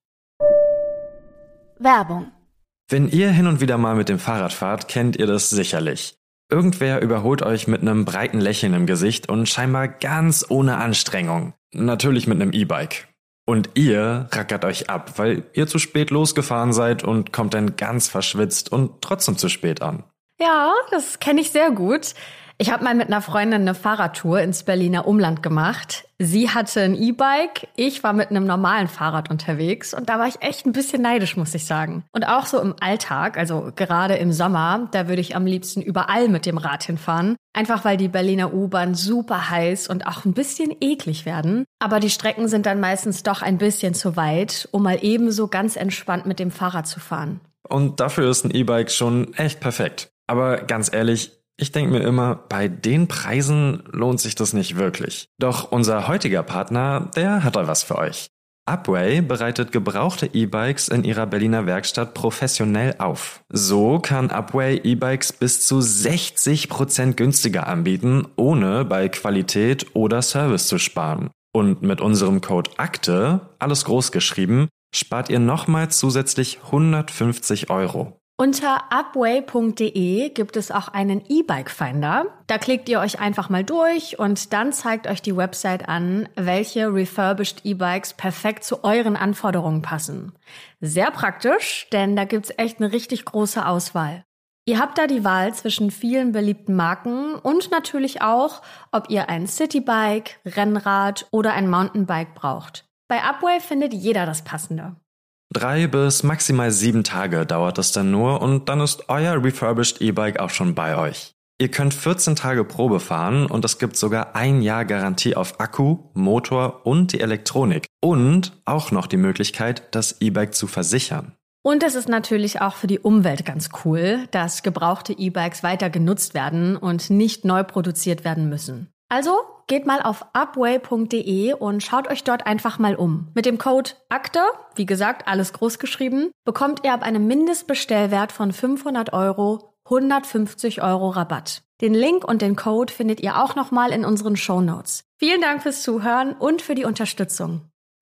Werbung. Wenn ihr hin und wieder mal mit dem Fahrrad fahrt, kennt ihr das sicherlich. Irgendwer überholt euch mit einem breiten Lächeln im Gesicht und scheinbar ganz ohne Anstrengung. Natürlich mit einem E-Bike. Und ihr rackert euch ab, weil ihr zu spät losgefahren seid und kommt dann ganz verschwitzt und trotzdem zu spät an. Ja, das kenne ich sehr gut. Ich habe mal mit einer Freundin eine Fahrradtour ins Berliner Umland gemacht. Sie hatte ein E-Bike, ich war mit einem normalen Fahrrad unterwegs und da war ich echt ein bisschen neidisch, muss ich sagen. Und auch so im Alltag, also gerade im Sommer, da würde ich am liebsten überall mit dem Rad hinfahren. Einfach weil die Berliner U-Bahn super heiß und auch ein bisschen eklig werden. Aber die Strecken sind dann meistens doch ein bisschen zu weit, um mal ebenso ganz entspannt mit dem Fahrrad zu fahren. Und dafür ist ein E-Bike schon echt perfekt. Aber ganz ehrlich, ich denke mir immer, bei den Preisen lohnt sich das nicht wirklich. Doch unser heutiger Partner, der hat da was für euch. Upway bereitet gebrauchte E-Bikes in ihrer Berliner Werkstatt professionell auf. So kann Upway E-Bikes bis zu sechzig Prozent günstiger anbieten, ohne bei Qualität oder Service zu sparen. Und mit unserem Code AKTE, alles groß geschrieben, spart ihr nochmal zusätzlich hundertfünfzig Euro. Unter upway punkt de gibt es auch einen E-Bike-Finder. Da klickt ihr euch einfach mal durch und dann zeigt euch die Website an, welche refurbished E-Bikes perfekt zu euren Anforderungen passen. Sehr praktisch, denn da gibt's echt eine richtig große Auswahl. Ihr habt da die Wahl zwischen vielen beliebten Marken und natürlich auch, ob ihr ein Citybike, Rennrad oder ein Mountainbike braucht. Bei Upway findet jeder das Passende. Drei bis maximal sieben Tage dauert es dann nur und dann ist euer refurbished E-Bike auch schon bei euch. Ihr könnt vierzehn Tage Probe fahren und es gibt sogar ein Jahr Garantie auf Akku, Motor und die Elektronik. Und auch noch die Möglichkeit, das E-Bike zu versichern. Und es ist natürlich auch für die Umwelt ganz cool, dass gebrauchte E-Bikes weiter genutzt werden und nicht neu produziert werden müssen. Also geht mal auf upway punkt de und schaut euch dort einfach mal um. Mit dem Code AKTE, wie gesagt, alles groß geschrieben, bekommt ihr ab einem Mindestbestellwert von fünfhundert Euro hundertfünfzig Euro Rabatt. Den Link und den Code findet ihr auch nochmal in unseren Shownotes. Vielen Dank fürs Zuhören und für die Unterstützung.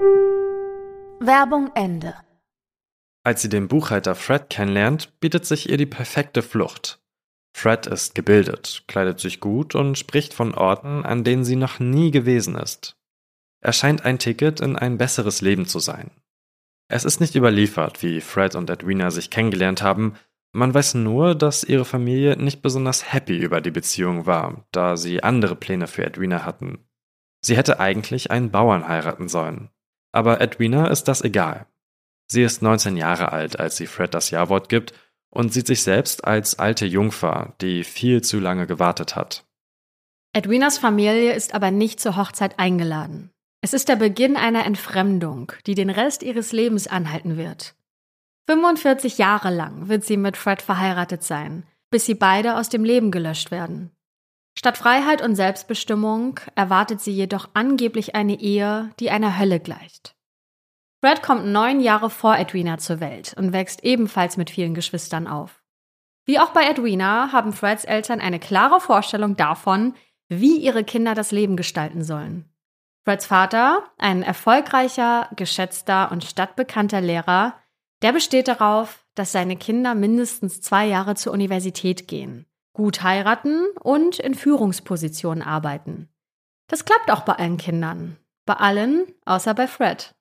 Werbung Ende. Als sie den Buchhalter Fred kennenlernt, bietet sich ihr die perfekte Flucht. Fred ist gebildet, kleidet sich gut und spricht von Orten, an denen sie noch nie gewesen ist. Er scheint ein Ticket in ein besseres Leben zu sein. Es ist nicht überliefert, wie Fred und Edwina sich kennengelernt haben, man weiß nur, dass ihre Familie nicht besonders happy über die Beziehung war, da sie andere Pläne für Edwina hatten. Sie hätte eigentlich einen Bauern heiraten sollen. Aber Edwina ist das egal. Sie ist neunzehn Jahre alt, als sie Fred das Ja-Wort gibt, und sieht sich selbst als alte Jungfer, die viel zu lange gewartet hat. Edwinas Familie ist aber nicht zur Hochzeit eingeladen. Es ist der Beginn einer Entfremdung, die den Rest ihres Lebens anhalten wird. fünfundvierzig Jahre lang wird sie mit Fred verheiratet sein, bis sie beide aus dem Leben gelöscht werden. Statt Freiheit und Selbstbestimmung erwartet sie jedoch angeblich eine Ehe, die einer Hölle gleicht. Fred kommt neun Jahre vor Edwina zur Welt und wächst ebenfalls mit vielen Geschwistern auf. Wie auch bei Edwina haben Freds Eltern eine klare Vorstellung davon, wie ihre Kinder das Leben gestalten sollen. Freds Vater, ein erfolgreicher, geschätzter und stadtbekannter Lehrer, der besteht darauf, dass seine Kinder mindestens zwei Jahre zur Universität gehen, gut heiraten und in Führungspositionen arbeiten. Das klappt auch bei allen Kindern. Bei allen, außer bei Fred.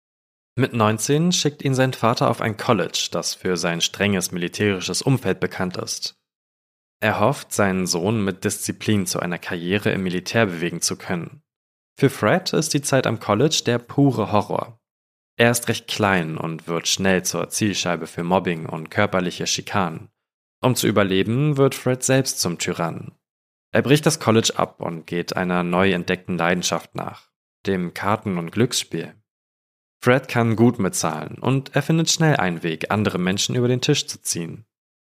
Mit neunzehn schickt ihn sein Vater auf ein College, das für sein strenges militärisches Umfeld bekannt ist. Er hofft, seinen Sohn mit Disziplin zu einer Karriere im Militär bewegen zu können. Für Fred ist die Zeit am College der pure Horror. Er ist recht klein und wird schnell zur Zielscheibe für Mobbing und körperliche Schikanen. Um zu überleben, wird Fred selbst zum Tyrannen. Er bricht das College ab und geht einer neu entdeckten Leidenschaft nach, dem Karten- und Glücksspiel. Fred kann gut mit Zahlen und er findet schnell einen Weg, andere Menschen über den Tisch zu ziehen.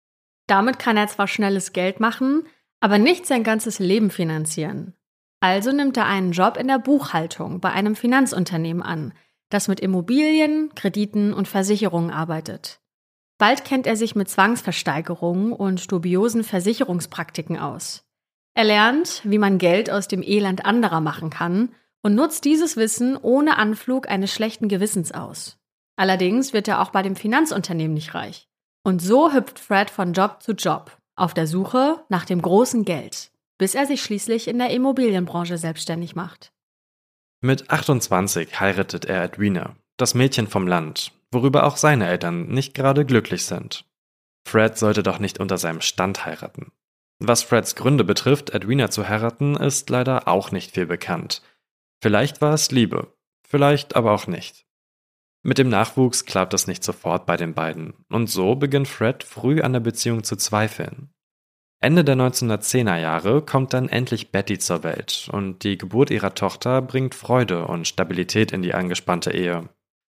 Damit kann er zwar schnelles Geld machen, aber nicht sein ganzes Leben finanzieren. Also nimmt er einen Job in der Buchhaltung bei einem Finanzunternehmen an, das mit Immobilien, Krediten und Versicherungen arbeitet. Bald kennt er sich mit Zwangsversteigerungen und dubiosen Versicherungspraktiken aus. Er lernt, wie man Geld aus dem Elend anderer machen kann und nutzt dieses Wissen ohne Anflug eines schlechten Gewissens aus. Allerdings wird er auch bei dem Finanzunternehmen nicht reich. Und so hüpft Fred von Job zu Job, auf der Suche nach dem großen Geld, bis er sich schließlich in der Immobilienbranche selbstständig macht. Mit achtundzwanzig heiratet er Edwina, das Mädchen vom Land, worüber auch seine Eltern nicht gerade glücklich sind. Fred sollte doch nicht unter seinem Stand heiraten. Was Freds Gründe betrifft, Edwina zu heiraten, ist leider auch nicht viel bekannt. Vielleicht war es Liebe, vielleicht aber auch nicht. Mit dem Nachwuchs klappt es nicht sofort bei den beiden und so beginnt Fred früh an der Beziehung zu zweifeln. Ende der neunzehnhundertzehner Jahre kommt dann endlich Betty zur Welt und die Geburt ihrer Tochter bringt Freude und Stabilität in die angespannte Ehe.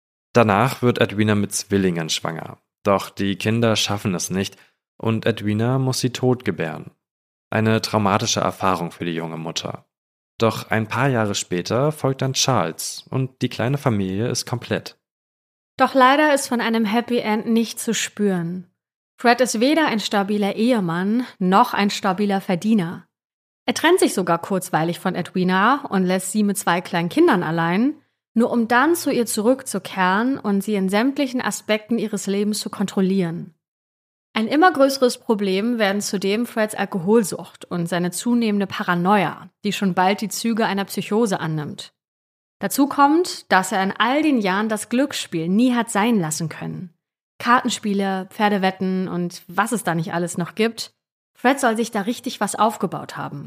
Danach wird Edwina mit Zwillingen schwanger, doch die Kinder schaffen es nicht und Edwina muss sie tot gebären. Eine traumatische Erfahrung für die junge Mutter. Doch ein paar Jahre später folgt dann Charles und die kleine Familie ist komplett. Doch leider ist von einem Happy End nicht zu spüren. Fred ist weder ein stabiler Ehemann noch ein stabiler Verdiener. Er trennt sich sogar kurzweilig von Edwina und lässt sie mit zwei kleinen Kindern allein, nur um dann zu ihr zurückzukehren und sie in sämtlichen Aspekten ihres Lebens zu kontrollieren. Ein immer größeres Problem werden zudem Freds Alkoholsucht und seine zunehmende Paranoia, die schon bald die Züge einer Psychose annimmt. Dazu kommt, dass er in all den Jahren das Glücksspiel nie hat sein lassen können. Kartenspiele, Pferdewetten und was es da nicht alles noch gibt. Fred soll sich da richtig was aufgebaut haben.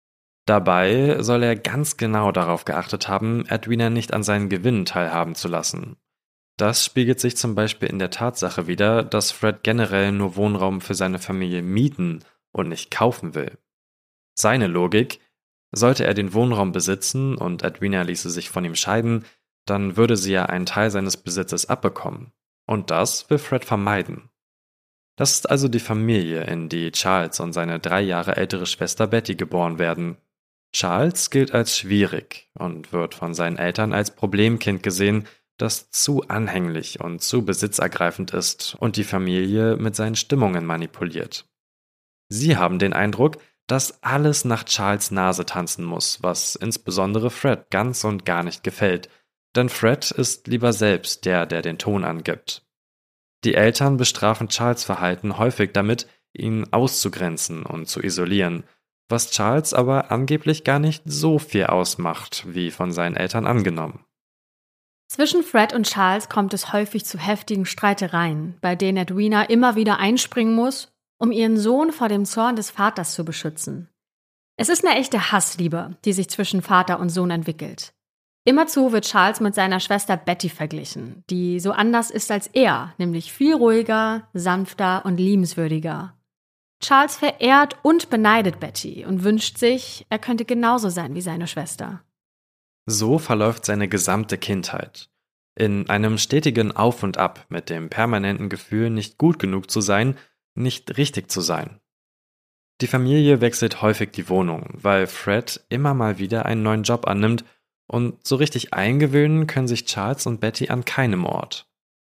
Dabei soll er ganz genau darauf geachtet haben, Edwina nicht an seinen Gewinnen teilhaben zu lassen. Das spiegelt sich zum Beispiel in der Tatsache wider, dass Fred generell nur Wohnraum für seine Familie mieten und nicht kaufen will. Seine Logik: Sollte er den Wohnraum besitzen und Edwina ließe sich von ihm scheiden, dann würde sie ja einen Teil seines Besitzes abbekommen. Und das will Fred vermeiden. Das ist also die Familie, in die Charles und seine drei Jahre ältere Schwester Betty geboren werden. Charles gilt als schwierig und wird von seinen Eltern als Problemkind gesehen, das zu anhänglich und zu besitzergreifend ist und die Familie mit seinen Stimmungen manipuliert. Sie haben den Eindruck, dass alles nach Charles' Nase tanzen muss, was insbesondere Fred ganz und gar nicht gefällt, denn Fred ist lieber selbst der, der den Ton angibt. Die Eltern bestrafen Charles' Verhalten häufig damit, ihn auszugrenzen und zu isolieren, was Charles aber angeblich gar nicht so viel ausmacht, wie von seinen Eltern angenommen. Zwischen Fred und Charles kommt es häufig zu heftigen Streitereien, bei denen Edwina immer wieder einspringen muss, um ihren Sohn vor dem Zorn des Vaters zu beschützen. Es ist eine echte Hassliebe, die sich zwischen Vater und Sohn entwickelt. Immerzu wird Charles mit seiner Schwester Betty verglichen, die so anders ist als er, nämlich viel ruhiger, sanfter und liebenswürdiger. Charles verehrt und beneidet Betty und wünscht sich, er könnte genauso sein wie seine Schwester. So verläuft seine gesamte Kindheit. In einem stetigen Auf und Ab mit dem permanenten Gefühl, nicht gut genug zu sein, nicht richtig zu sein. Die Familie wechselt häufig die Wohnung, weil Fred immer mal wieder einen neuen Job annimmt und so richtig eingewöhnen können sich Charles und Betty an keinem Ort.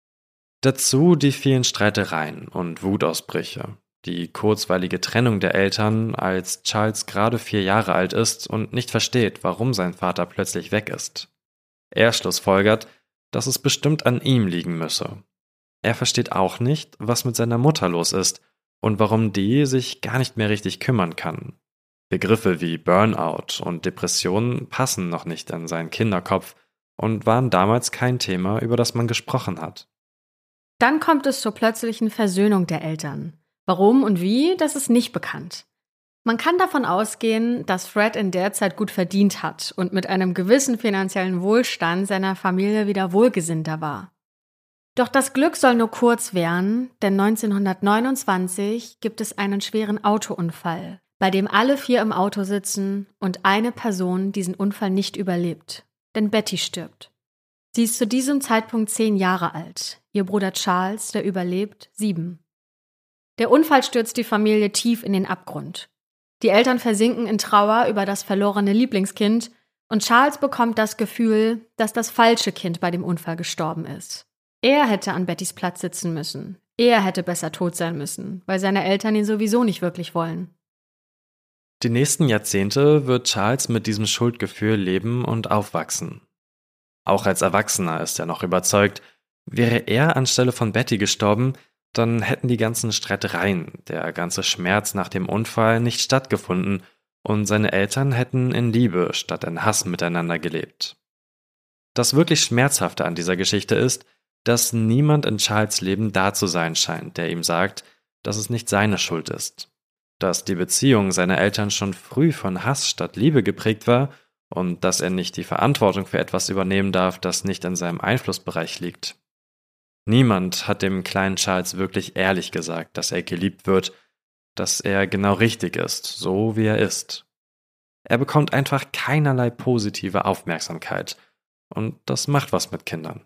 Dazu die vielen Streitereien und Wutausbrüche, die kurzweilige Trennung der Eltern, als Charles gerade vier Jahre alt ist und nicht versteht, warum sein Vater plötzlich weg ist. Er schlussfolgert, dass es bestimmt an ihm liegen müsse. Er versteht auch nicht, was mit seiner Mutter los ist und warum die sich gar nicht mehr richtig kümmern kann. Begriffe wie Burnout und Depression passen noch nicht in seinen Kinderkopf und waren damals kein Thema, über das man gesprochen hat. Dann kommt es zur plötzlichen Versöhnung der Eltern. Warum und wie, das ist nicht bekannt. Man kann davon ausgehen, dass Fred in der Zeit gut verdient hat und mit einem gewissen finanziellen Wohlstand seiner Familie wieder wohlgesinnter war. Doch das Glück soll nur kurz währen, denn neunzehnhundertneunundzwanzig gibt es einen schweren Autounfall, bei dem alle vier im Auto sitzen und eine Person diesen Unfall nicht überlebt, denn Betty stirbt. Sie ist zu diesem Zeitpunkt zehn Jahre alt, ihr Bruder Charles, der überlebt, sieben. Der Unfall stürzt die Familie tief in den Abgrund. Die Eltern versinken in Trauer über das verlorene Lieblingskind und Charles bekommt das Gefühl, dass das falsche Kind bei dem Unfall gestorben ist. Er hätte an Bettys Platz sitzen müssen. Er hätte besser tot sein müssen, weil seine Eltern ihn sowieso nicht wirklich wollen. Die nächsten Jahrzehnte wird Charles mit diesem Schuldgefühl leben und aufwachsen. Auch als Erwachsener ist er noch überzeugt, wäre er anstelle von Betty gestorben, dann hätten die ganzen Streitereien, der ganze Schmerz nach dem Unfall nicht stattgefunden und seine Eltern hätten in Liebe statt in Hass miteinander gelebt. Das wirklich Schmerzhafte an dieser Geschichte ist, dass niemand in Charles' Leben da zu sein scheint, der ihm sagt, dass es nicht seine Schuld ist. Dass die Beziehung seiner Eltern schon früh von Hass statt Liebe geprägt war und dass er nicht die Verantwortung für etwas übernehmen darf, das nicht in seinem Einflussbereich liegt. Niemand hat dem kleinen Charles wirklich ehrlich gesagt, dass er geliebt wird, dass er genau richtig ist, so wie er ist. Er bekommt einfach keinerlei positive Aufmerksamkeit und das macht was mit Kindern.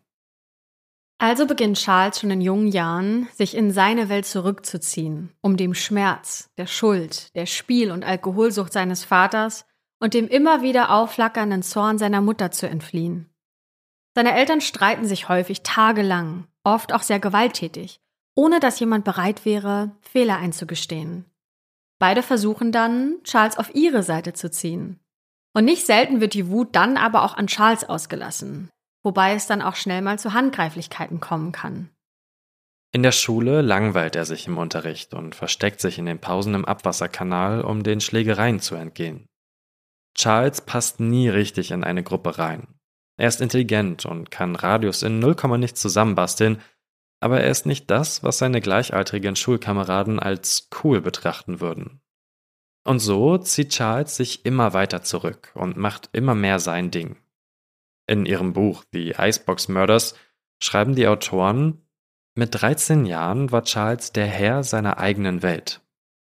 Also beginnt Charles schon in jungen Jahren, sich in seine Welt zurückzuziehen, um dem Schmerz, der Schuld, der Spiel- und Alkoholsucht seines Vaters und dem immer wieder aufflackernden Zorn seiner Mutter zu entfliehen. Seine Eltern streiten sich häufig tagelang, oft auch sehr gewalttätig, ohne dass jemand bereit wäre, Fehler einzugestehen. Beide versuchen dann, Charles auf ihre Seite zu ziehen. Und nicht selten wird die Wut dann aber auch an Charles ausgelassen, wobei es dann auch schnell mal zu Handgreiflichkeiten kommen kann. In der Schule langweilt er sich im Unterricht und versteckt sich in den Pausen im Abwasserkanal, um den Schlägereien zu entgehen. Charles passt nie richtig in eine Gruppe rein. Er ist intelligent und kann Radius in null Komma nichts zusammenbasteln, aber er ist nicht das, was seine gleichaltrigen Schulkameraden als cool betrachten würden. Und so zieht Charles sich immer weiter zurück und macht immer mehr sein Ding. In ihrem Buch The Icebox Murders schreiben die Autoren, mit dreizehn Jahren war Charles der Herr seiner eigenen Welt.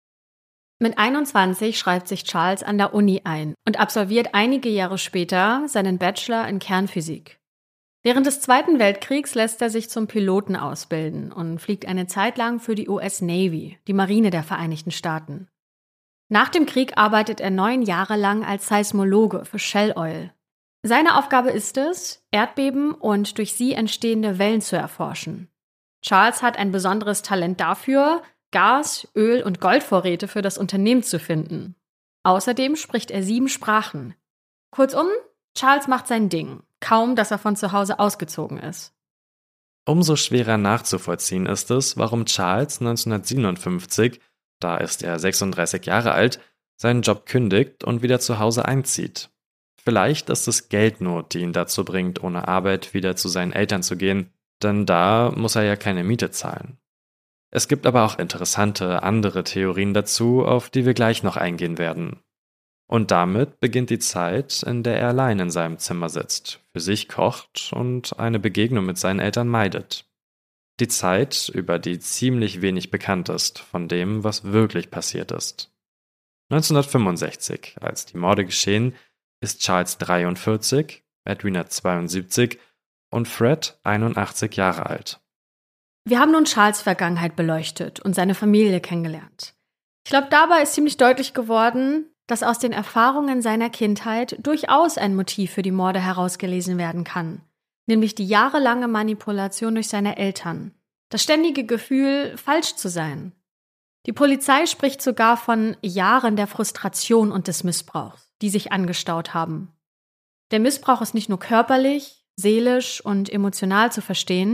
Mit einundzwanzig schreibt sich Charles an der Uni ein und absolviert einige Jahre später seinen Bachelor in Kernphysik. Während des Zweiten Weltkriegs lässt er sich zum Piloten ausbilden und fliegt eine Zeit lang für die U S Navy, die Marine der Vereinigten Staaten. Nach dem Krieg arbeitet er neun Jahre lang als Seismologe für Shell Oil. Seine Aufgabe ist es, Erdbeben und durch sie entstehende Wellen zu erforschen. Charles hat ein besonderes Talent dafür, Gas-, Öl- und Goldvorräte für das Unternehmen zu finden. Außerdem spricht er sieben Sprachen. Kurzum, Charles macht sein Ding, kaum dass er von zu Hause ausgezogen ist. Umso schwerer nachzuvollziehen ist es, warum Charles neunzehnhundertsiebenundfünfzig, da ist er sechsunddreißig Jahre alt, seinen Job kündigt und wieder zu Hause einzieht. Vielleicht ist es Geldnot, die ihn dazu bringt, ohne Arbeit wieder zu seinen Eltern zu gehen, denn da muss er ja keine Miete zahlen. Es gibt aber auch interessante andere Theorien dazu, auf die wir gleich noch eingehen werden. Und damit beginnt die Zeit, in der er allein in seinem Zimmer sitzt, für sich kocht und eine Begegnung mit seinen Eltern meidet. Die Zeit, über die ziemlich wenig bekannt ist von dem, was wirklich passiert ist. neunzehnhundertfünfundsechzig, als die Morde geschehen, ist Charles dreiundvierzig, Edwina zweiundsiebzig und Fred einundachtzig Jahre alt. Wir haben nun Charles' Vergangenheit beleuchtet und seine Familie kennengelernt. Ich glaube, dabei ist ziemlich deutlich geworden, dass aus den Erfahrungen seiner Kindheit durchaus ein Motiv für die Morde herausgelesen werden kann, nämlich die jahrelange Manipulation durch seine Eltern, das ständige Gefühl, falsch zu sein. Die Polizei spricht sogar von Jahren der Frustration und des Missbrauchs, die sich angestaut haben. Der Missbrauch ist nicht nur körperlich, seelisch und emotional zu verstehen,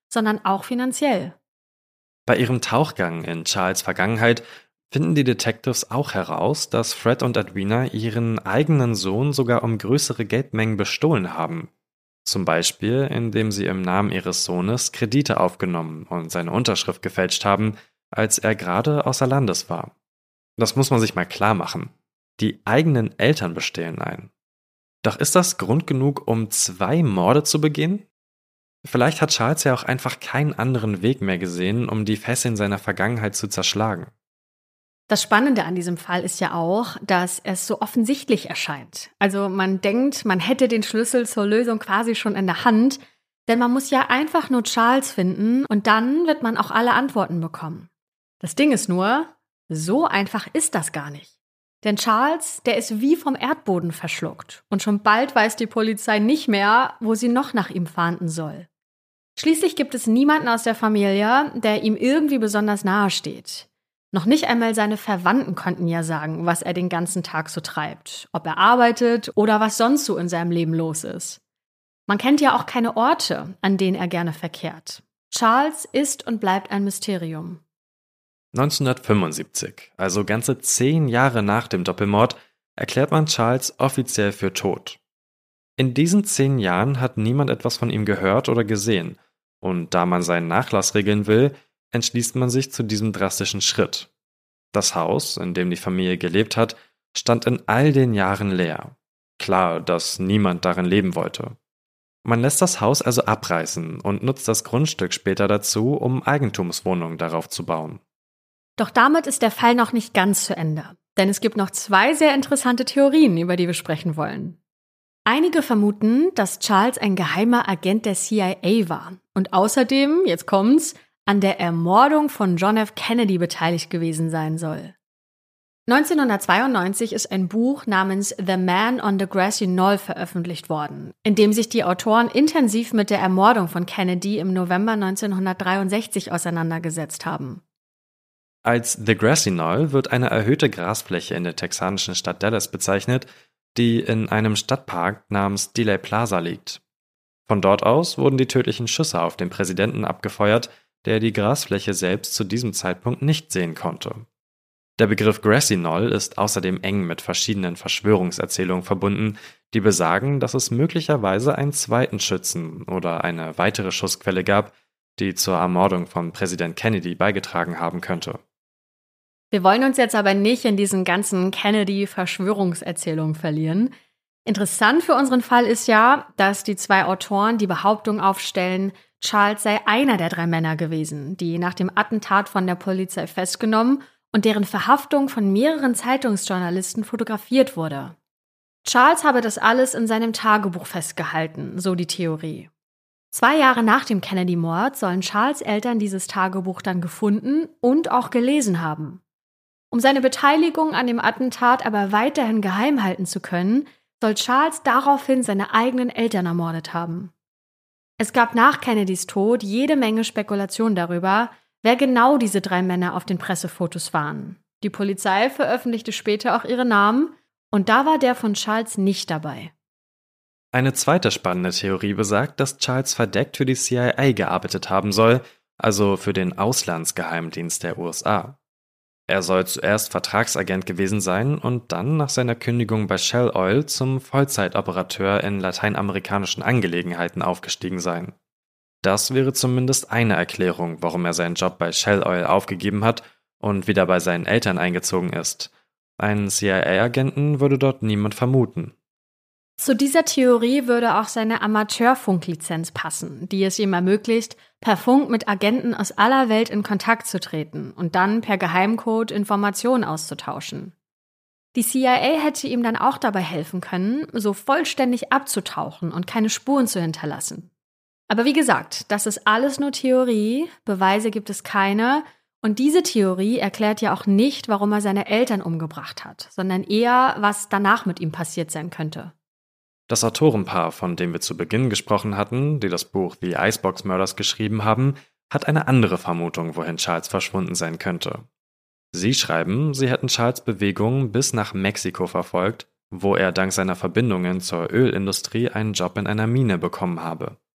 sondern auch finanziell. Bei ihrem Tauchgang in Charles' Vergangenheit finden die Detectives auch heraus, dass Fred und Edwina ihren eigenen Sohn sogar um größere Geldmengen bestohlen haben. Zum Beispiel, indem sie im Namen ihres Sohnes Kredite aufgenommen und seine Unterschrift gefälscht haben, als er gerade außer Landes war. Das muss man sich mal klar machen. Die eigenen Eltern bestehlen einen. Doch ist das Grund genug, um zwei Morde zu begehen? Vielleicht hat Charles ja auch einfach keinen anderen Weg mehr gesehen, um die Fesseln seiner Vergangenheit zu zerschlagen. Das Spannende an diesem Fall ist ja auch, dass es so offensichtlich erscheint. Also man denkt, man hätte den Schlüssel zur Lösung quasi schon in der Hand, denn man muss ja einfach nur Charles finden und dann wird man auch alle Antworten bekommen. Das Ding ist nur, so einfach ist das gar nicht. Denn Charles, der ist wie vom Erdboden verschluckt und schon bald weiß die Polizei nicht mehr, wo sie noch nach ihm fahnden soll. Schließlich gibt es niemanden aus der Familie, der ihm irgendwie besonders nahe steht. Noch nicht einmal seine Verwandten konnten ja sagen, was er den ganzen Tag so treibt, ob er arbeitet oder was sonst so in seinem Leben los ist. Man kennt ja auch keine Orte, an denen er gerne verkehrt. Charles ist und bleibt ein Mysterium. neunzehnhundertfünfundsiebzig, also ganze zehn Jahre nach dem Doppelmord, erklärt man Charles offiziell für tot. In diesen zehn Jahren hat niemand etwas von ihm gehört oder gesehen, und da man seinen Nachlass regeln will, entschließt man sich zu diesem drastischen Schritt. Das Haus, in dem die Familie gelebt hat, stand in all den Jahren leer. Klar, dass niemand darin leben wollte. Man lässt das Haus also abreißen und nutzt das Grundstück später dazu, um Eigentumswohnungen darauf zu bauen. Doch damit ist der Fall noch nicht ganz zu Ende, denn es gibt noch zwei sehr interessante Theorien, über die wir sprechen wollen. Einige vermuten, dass Charles ein geheimer Agent der C I A war und außerdem, jetzt kommt's, an der Ermordung von John F. Kennedy beteiligt gewesen sein soll. neunzehnhundertzweiundneunzig ist ein Buch namens The Man on the Grassy Knoll veröffentlicht worden, in dem sich die Autoren intensiv mit der Ermordung von Kennedy im November neunzehnhundertdreiundsechzig auseinandergesetzt haben. Als The Grassy Knoll wird eine erhöhte Grasfläche in der texanischen Stadt Dallas bezeichnet, die in einem Stadtpark namens Dealey Plaza liegt. Von dort aus wurden die tödlichen Schüsse auf den Präsidenten abgefeuert, der die Grasfläche selbst zu diesem Zeitpunkt nicht sehen konnte. Der Begriff Grassy Knoll ist außerdem eng mit verschiedenen Verschwörungserzählungen verbunden, die besagen, dass es möglicherweise einen zweiten Schützen oder eine weitere Schussquelle gab, die zur Ermordung von Präsident Kennedy beigetragen haben könnte. Wir wollen uns jetzt aber nicht in diesen ganzen Kennedy-Verschwörungserzählungen verlieren. Interessant für unseren Fall ist ja, dass die zwei Autoren die Behauptung aufstellen, Charles sei einer der drei Männer gewesen, die nach dem Attentat von der Polizei festgenommen und deren Verhaftung von mehreren Zeitungsjournalisten fotografiert wurde. Charles habe das alles in seinem Tagebuch festgehalten, so die Theorie. Zwei Jahre nach dem Kennedy-Mord sollen Charles' Eltern dieses Tagebuch dann gefunden und auch gelesen haben. Um seine Beteiligung an dem Attentat aber weiterhin geheim halten zu können, soll Charles daraufhin seine eigenen Eltern ermordet haben. Es gab nach Kennedys Tod jede Menge Spekulation darüber, wer genau diese drei Männer auf den Pressefotos waren. Die Polizei veröffentlichte später auch ihre Namen und da war der von Charles nicht dabei. Eine zweite spannende Theorie besagt, dass Charles verdeckt für die C I A gearbeitet haben soll, also für den Auslandsgeheimdienst der U S A. Er soll zuerst Vertragsagent gewesen sein und dann nach seiner Kündigung bei Shell Oil zum Vollzeitoperateur in lateinamerikanischen Angelegenheiten aufgestiegen sein. Das wäre zumindest eine Erklärung, warum er seinen Job bei Shell Oil aufgegeben hat und wieder bei seinen Eltern eingezogen ist. Einen C I A-Agenten würde dort niemand vermuten. Zu dieser Theorie würde auch seine Amateurfunklizenz passen, die es ihm ermöglicht, per Funk mit Agenten aus aller Welt in Kontakt zu treten und dann per Geheimcode Informationen auszutauschen. Die C I A hätte ihm dann auch dabei helfen können, so vollständig abzutauchen und keine Spuren zu hinterlassen. Aber wie gesagt, das ist alles nur Theorie, Beweise gibt es keine und diese Theorie erklärt ja auch nicht, warum er seine Eltern umgebracht hat, sondern eher, was danach mit ihm passiert sein könnte. Das Autorenpaar, von dem wir zu Beginn gesprochen hatten, die das Buch The Icebox Murders geschrieben haben, hat eine andere Vermutung, wohin Charles verschwunden sein könnte. Sie schreiben, sie hätten Charles' Bewegungen bis nach Mexiko verfolgt, wo er dank seiner Verbindungen zur Ölindustrie einen Job in einer Mine bekommen habe.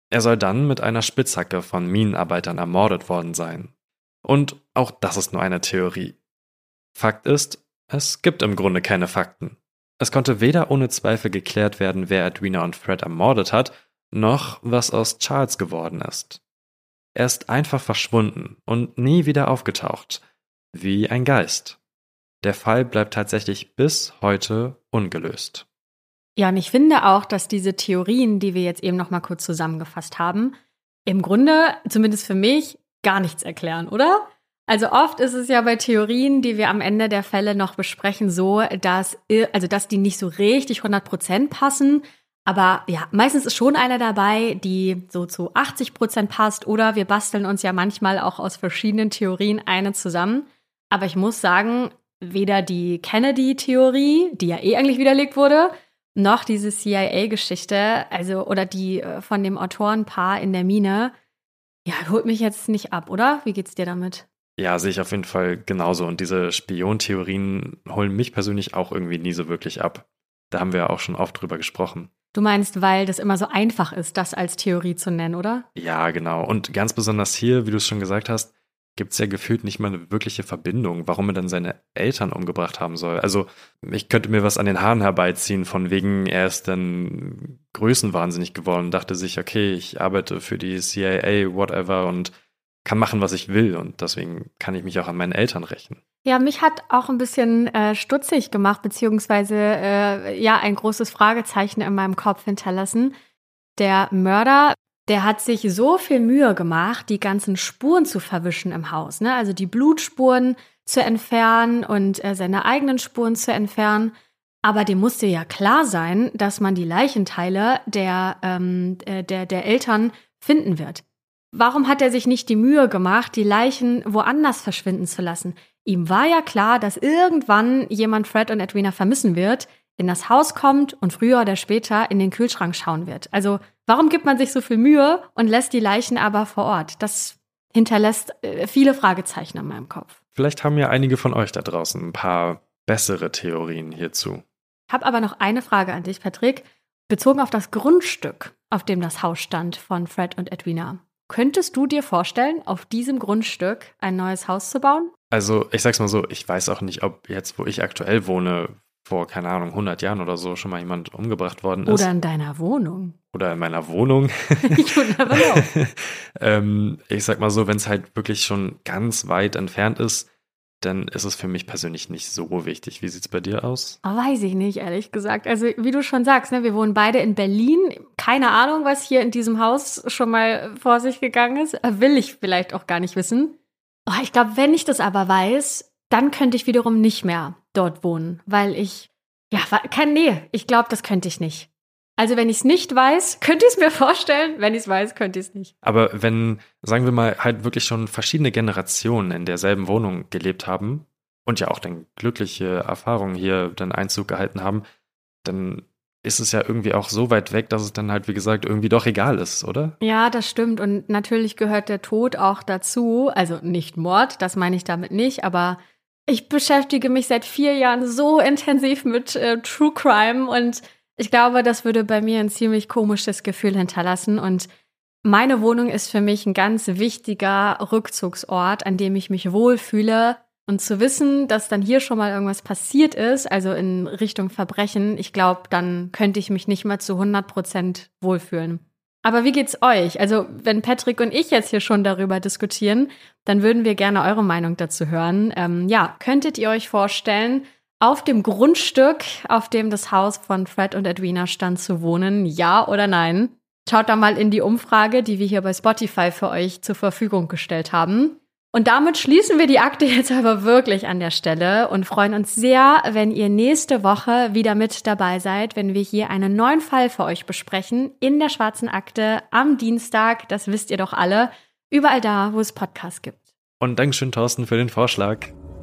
Er soll dann mit einer Spitzhacke von Minenarbeitern ermordet worden sein. Und auch das ist nur eine Theorie. Fakt ist, es gibt im Grunde keine Fakten. Es konnte weder ohne Zweifel geklärt werden, wer Edwina und Fred ermordet hat, noch was aus Charles geworden ist. Er ist einfach verschwunden und nie wieder aufgetaucht, wie ein Geist. Der Fall bleibt tatsächlich bis heute ungelöst. Ja, und ich finde auch, dass diese Theorien, die wir jetzt eben noch mal kurz zusammengefasst haben, im Grunde, zumindest für mich, gar nichts erklären, oder? Also oft ist es ja bei Theorien, die wir am Ende der Fälle noch besprechen, so, dass, also dass die nicht so richtig hundert Prozent passen. Aber ja, meistens ist schon eine dabei, die so zu achtzig Prozent passt. Oder wir basteln uns ja manchmal auch aus verschiedenen Theorien eine zusammen. Aber ich muss sagen, weder die Kennedy-Theorie, die ja eh eigentlich widerlegt wurde, noch diese C I A-Geschichte, also oder die von dem Autorenpaar in der Mine, ja, holt mich jetzt nicht ab, oder? Wie geht's dir damit? Ja, sehe ich auf jeden Fall genauso. Und diese Spiontheorien holen mich persönlich auch irgendwie nie so wirklich ab. Da haben wir ja auch schon oft drüber gesprochen. Du meinst, weil das immer so einfach ist, das als Theorie zu nennen, oder? Ja, genau. Und ganz besonders hier, wie du es schon gesagt hast, gibt es ja gefühlt nicht mal eine wirkliche Verbindung, warum er dann seine Eltern umgebracht haben soll. Also ich könnte mir was an den Haaren herbeiziehen, von wegen, er ist dann größenwahnsinnig geworden und dachte sich, okay, ich arbeite für die C I A, whatever, und kann machen, was ich will. Und deswegen kann ich mich auch an meinen Eltern rächen. Ja, mich hat auch ein bisschen äh, stutzig gemacht, beziehungsweise äh, ja ein großes Fragezeichen in meinem Kopf hinterlassen. Der Mörder, der hat sich so viel Mühe gemacht, die ganzen Spuren zu verwischen im Haus, ne? Also die Blutspuren zu entfernen und äh, seine eigenen Spuren zu entfernen. Aber dem musste ja klar sein, dass man die Leichenteile der, ähm, der, der Eltern finden wird. Warum hat er sich nicht die Mühe gemacht, die Leichen woanders verschwinden zu lassen? Ihm war ja klar, dass irgendwann jemand Fred und Edwina vermissen wird, in das Haus kommt und früher oder später in den Kühlschrank schauen wird. Also warum gibt man sich so viel Mühe und lässt die Leichen aber vor Ort? Das hinterlässt äh, viele Fragezeichen in meinem Kopf. Vielleicht haben ja einige von euch da draußen ein paar bessere Theorien hierzu. Ich habe aber noch eine Frage an dich, Patrick, bezogen auf das Grundstück, auf dem das Haus stand von Fred und Edwina. Könntest du dir vorstellen, auf diesem Grundstück ein neues Haus zu bauen? Also ich sag's mal so, ich weiß auch nicht, ob jetzt, wo ich aktuell wohne, vor, keine Ahnung, hundert Jahren oder so schon mal jemand umgebracht worden ist. Oder in deiner Wohnung. Oder in meiner Wohnung. Ich wundere auch. ähm, ich sag mal so, wenn es halt wirklich schon ganz weit entfernt ist, dann ist es für mich persönlich nicht so wichtig. Wie sieht's bei dir aus? Oh, weiß ich nicht, ehrlich gesagt. Also wie du schon sagst, ne, wir wohnen beide in Berlin. Keine Ahnung, was hier in diesem Haus schon mal vor sich gegangen ist. Will ich vielleicht auch gar nicht wissen. Oh, ich glaube, wenn ich das aber weiß, dann könnte ich wiederum nicht mehr dort wohnen. Weil ich, ja, kann, nee, ich glaube, das könnte ich nicht. Also wenn ich es nicht weiß, könnte ich es mir vorstellen. Wenn ich es weiß, könnte ich es nicht. Aber wenn, sagen wir mal, halt wirklich schon verschiedene Generationen in derselben Wohnung gelebt haben und ja auch dann glückliche Erfahrungen hier dann Einzug gehalten haben, dann ist es ja irgendwie auch so weit weg, dass es dann halt, wie gesagt, irgendwie doch egal ist, oder? Ja, das stimmt. Und natürlich gehört der Tod auch dazu. Also nicht Mord, das meine ich damit nicht, aber ich beschäftige mich seit vier Jahren so intensiv mit äh, True Crime und ich glaube, das würde bei mir ein ziemlich komisches Gefühl hinterlassen. Und meine Wohnung ist für mich ein ganz wichtiger Rückzugsort, an dem ich mich wohlfühle. Und zu wissen, dass dann hier schon mal irgendwas passiert ist, also in Richtung Verbrechen, ich glaube, dann könnte ich mich nicht mal zu hundert Prozent wohlfühlen. Aber wie geht's euch? Also wenn Patrick und ich jetzt hier schon darüber diskutieren, dann würden wir gerne eure Meinung dazu hören. Ähm, ja, könntet ihr euch vorstellen, auf dem Grundstück, auf dem das Haus von Fred und Edwina stand, zu wohnen, ja oder nein? Schaut da mal in die Umfrage, die wir hier bei Spotify für euch zur Verfügung gestellt haben. Und damit schließen wir die Akte jetzt aber wirklich an der Stelle und freuen uns sehr, wenn ihr nächste Woche wieder mit dabei seid, wenn wir hier einen neuen Fall für euch besprechen in der Schwarzen Akte am Dienstag. Das wisst ihr doch alle, überall da, wo es Podcasts gibt. Und Dankeschön, Thorsten, für den Vorschlag.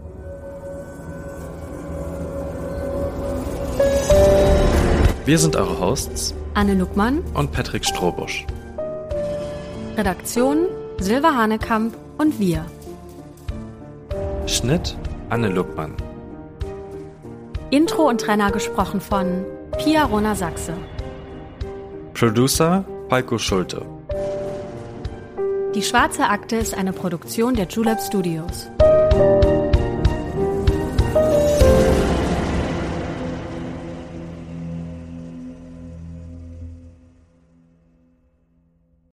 Wir sind eure Hosts Anne Luckmann und Patrick Strohbusch. Redaktion Silva Hanekamp und wir. Schnitt Anne Luckmann. Intro und Trenner gesprochen von Pia Rona Sachse. Producer Falco Schulte. Die Schwarze Akte ist eine Produktion der Julep Studios.